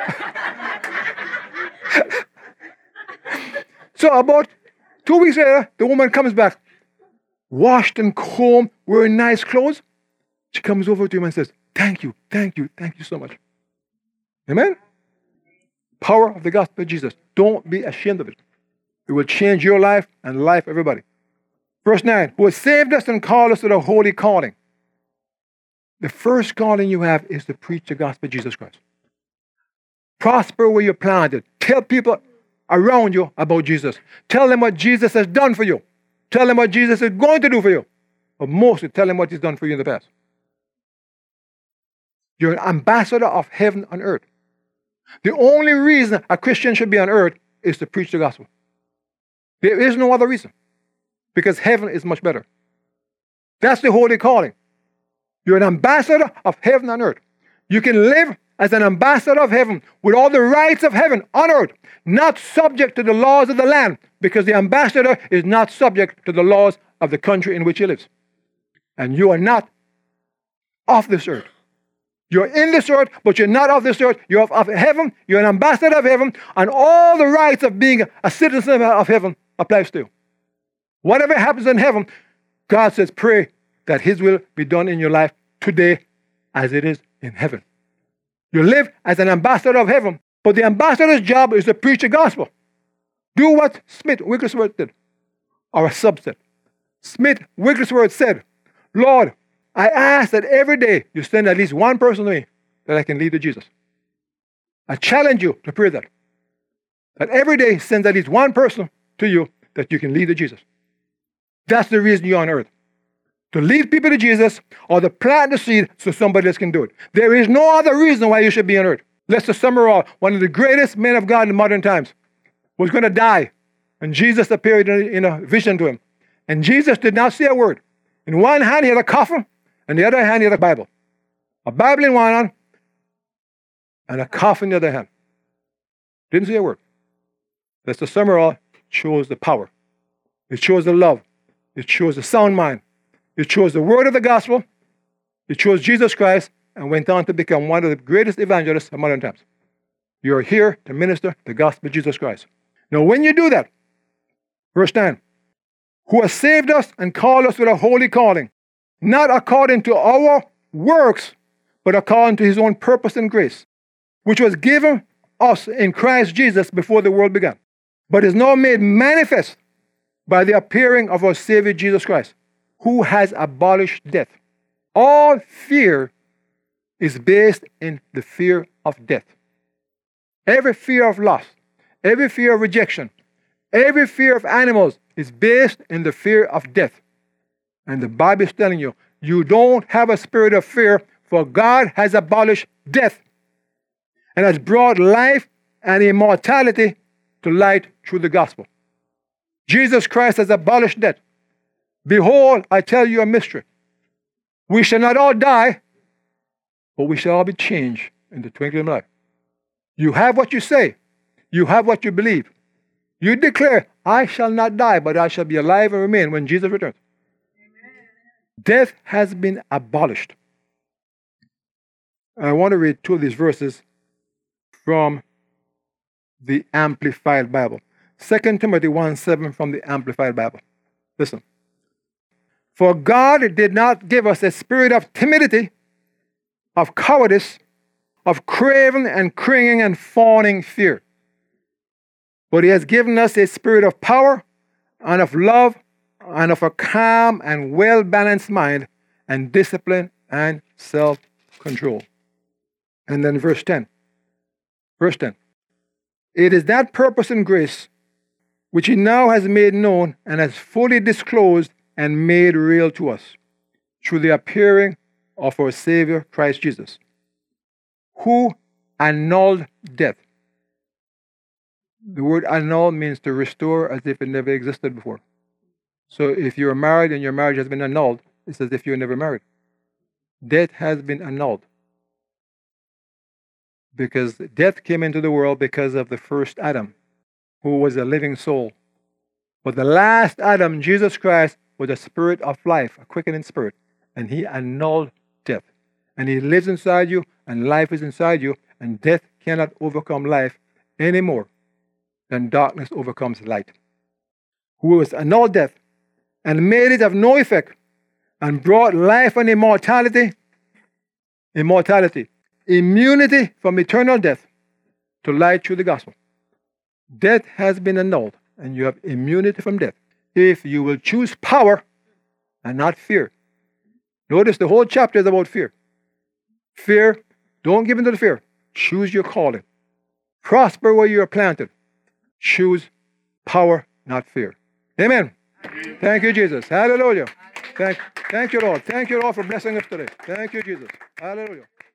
you. So about two weeks later, the woman comes back, washed and combed, wearing nice clothes. She comes over to him and says, thank you, thank you, thank you so much. Amen? Power of the gospel of Jesus. Don't be ashamed of it. It will change your life and life of everybody. Verse nine, who has saved us and called us to the holy calling. The first calling you have is to preach the gospel of Jesus Christ. Prosper where you're planted. Tell people around you about Jesus. Tell them what Jesus has done for you. Tell them what Jesus is going to do for you. But mostly tell them what he's done for you in the past. You're an ambassador of heaven on earth. The only reason a Christian should be on earth is to preach the gospel. There is no other reason. Because heaven is much better. That's the holy calling. You're an ambassador of heaven on earth. You can live as an ambassador of heaven with all the rights of heaven on earth, not subject to the laws of the land, because the ambassador is not subject to the laws of the country in which he lives. And you are not of this earth. You're in this earth, but you're not of this earth. You're of, of heaven. You're an ambassador of heaven, and all the rights of being a citizen of heaven applies to you. Whatever happens in heaven, God says, pray that his will be done in your life today as it is in heaven. You live as an ambassador of heaven, but the ambassador's job is to preach the gospel. Do what Smith Wigglesworth did, or a subset. Smith Wigglesworth said, Lord, I ask that every day you send at least one person to me that I can lead to Jesus. I challenge you to pray that. That every day sends at least one person to you that you can lead to Jesus. That's the reason you're on earth. To lead people to Jesus or to plant the seed so somebody else can do it. There is no other reason why you should be on earth. Lester Summerall, one of the greatest men of God in modern times, was going to die. And Jesus appeared in a vision to him. And Jesus did not say a word. In one hand, he had a coffin, and the other hand, he had a Bible. A Bible in one hand, and a coffin in the other hand. Didn't say a word. Lester Summerall chose the power. It shows the love. It shows the sound mind. It chose the word of the gospel. It chose Jesus Christ and went on to become one of the greatest evangelists of modern times. You're here to minister the gospel of Jesus Christ. Now, when you do that, verse nine, who has saved us and called us with a holy calling, not according to our works, but according to his own purpose and grace, which was given us in Christ Jesus before the world began, but is now made manifest by the appearing of our Savior Jesus Christ, who has abolished death. All fear is based in the fear of death. Every fear of loss, every fear of rejection, every fear of animals is based in the fear of death. And the Bible is telling you, you don't have a spirit of fear, for God has abolished death and has brought life and immortality to light through the gospel. Jesus Christ has abolished death. Behold, I tell you a mystery. We shall not all die, but we shall all be changed in the twinkling of an eye. You have what you say. You have what you believe. You declare, I shall not die, but I shall be alive and remain when Jesus returns. Amen. Death has been abolished. I want to read two of these verses from the Amplified Bible. Second Timothy one seven from the Amplified Bible. Listen. For God did not give us a spirit of timidity, of cowardice, of craving and cringing and fawning fear. But he has given us a spirit of power and of love and of a calm and well-balanced mind and discipline and self-control. And then verse ten. Verse ten. It is that purpose and grace which he now has made known and has fully disclosed and made real to us through the appearing of our Savior Christ Jesus, who annulled death. The word annul means to restore as if it never existed before. So if you're married and your marriage has been annulled, it's as if you were never married. Death has been annulled. Because death came into the world because of the first Adam, who was a living soul. But the last Adam, Jesus Christ, was a spirit of life, a quickening spirit. And he annulled death. And he lives inside you, and life is inside you, and death cannot overcome life any more than darkness overcomes light. Who has annulled death and made it of no effect, and brought life and immortality, immortality, immunity from eternal death to light through the gospel. Death has been annulled, and you have immunity from death if you will choose power and not fear. Notice the whole chapter is about fear. Fear, don't give in to the fear. Choose your calling. Prosper where you are planted. Choose power, not fear. Amen. Thank you, Jesus. Hallelujah. Thank, thank you, Lord. Thank you, Lord, for blessing us today. Thank you, Jesus. Hallelujah.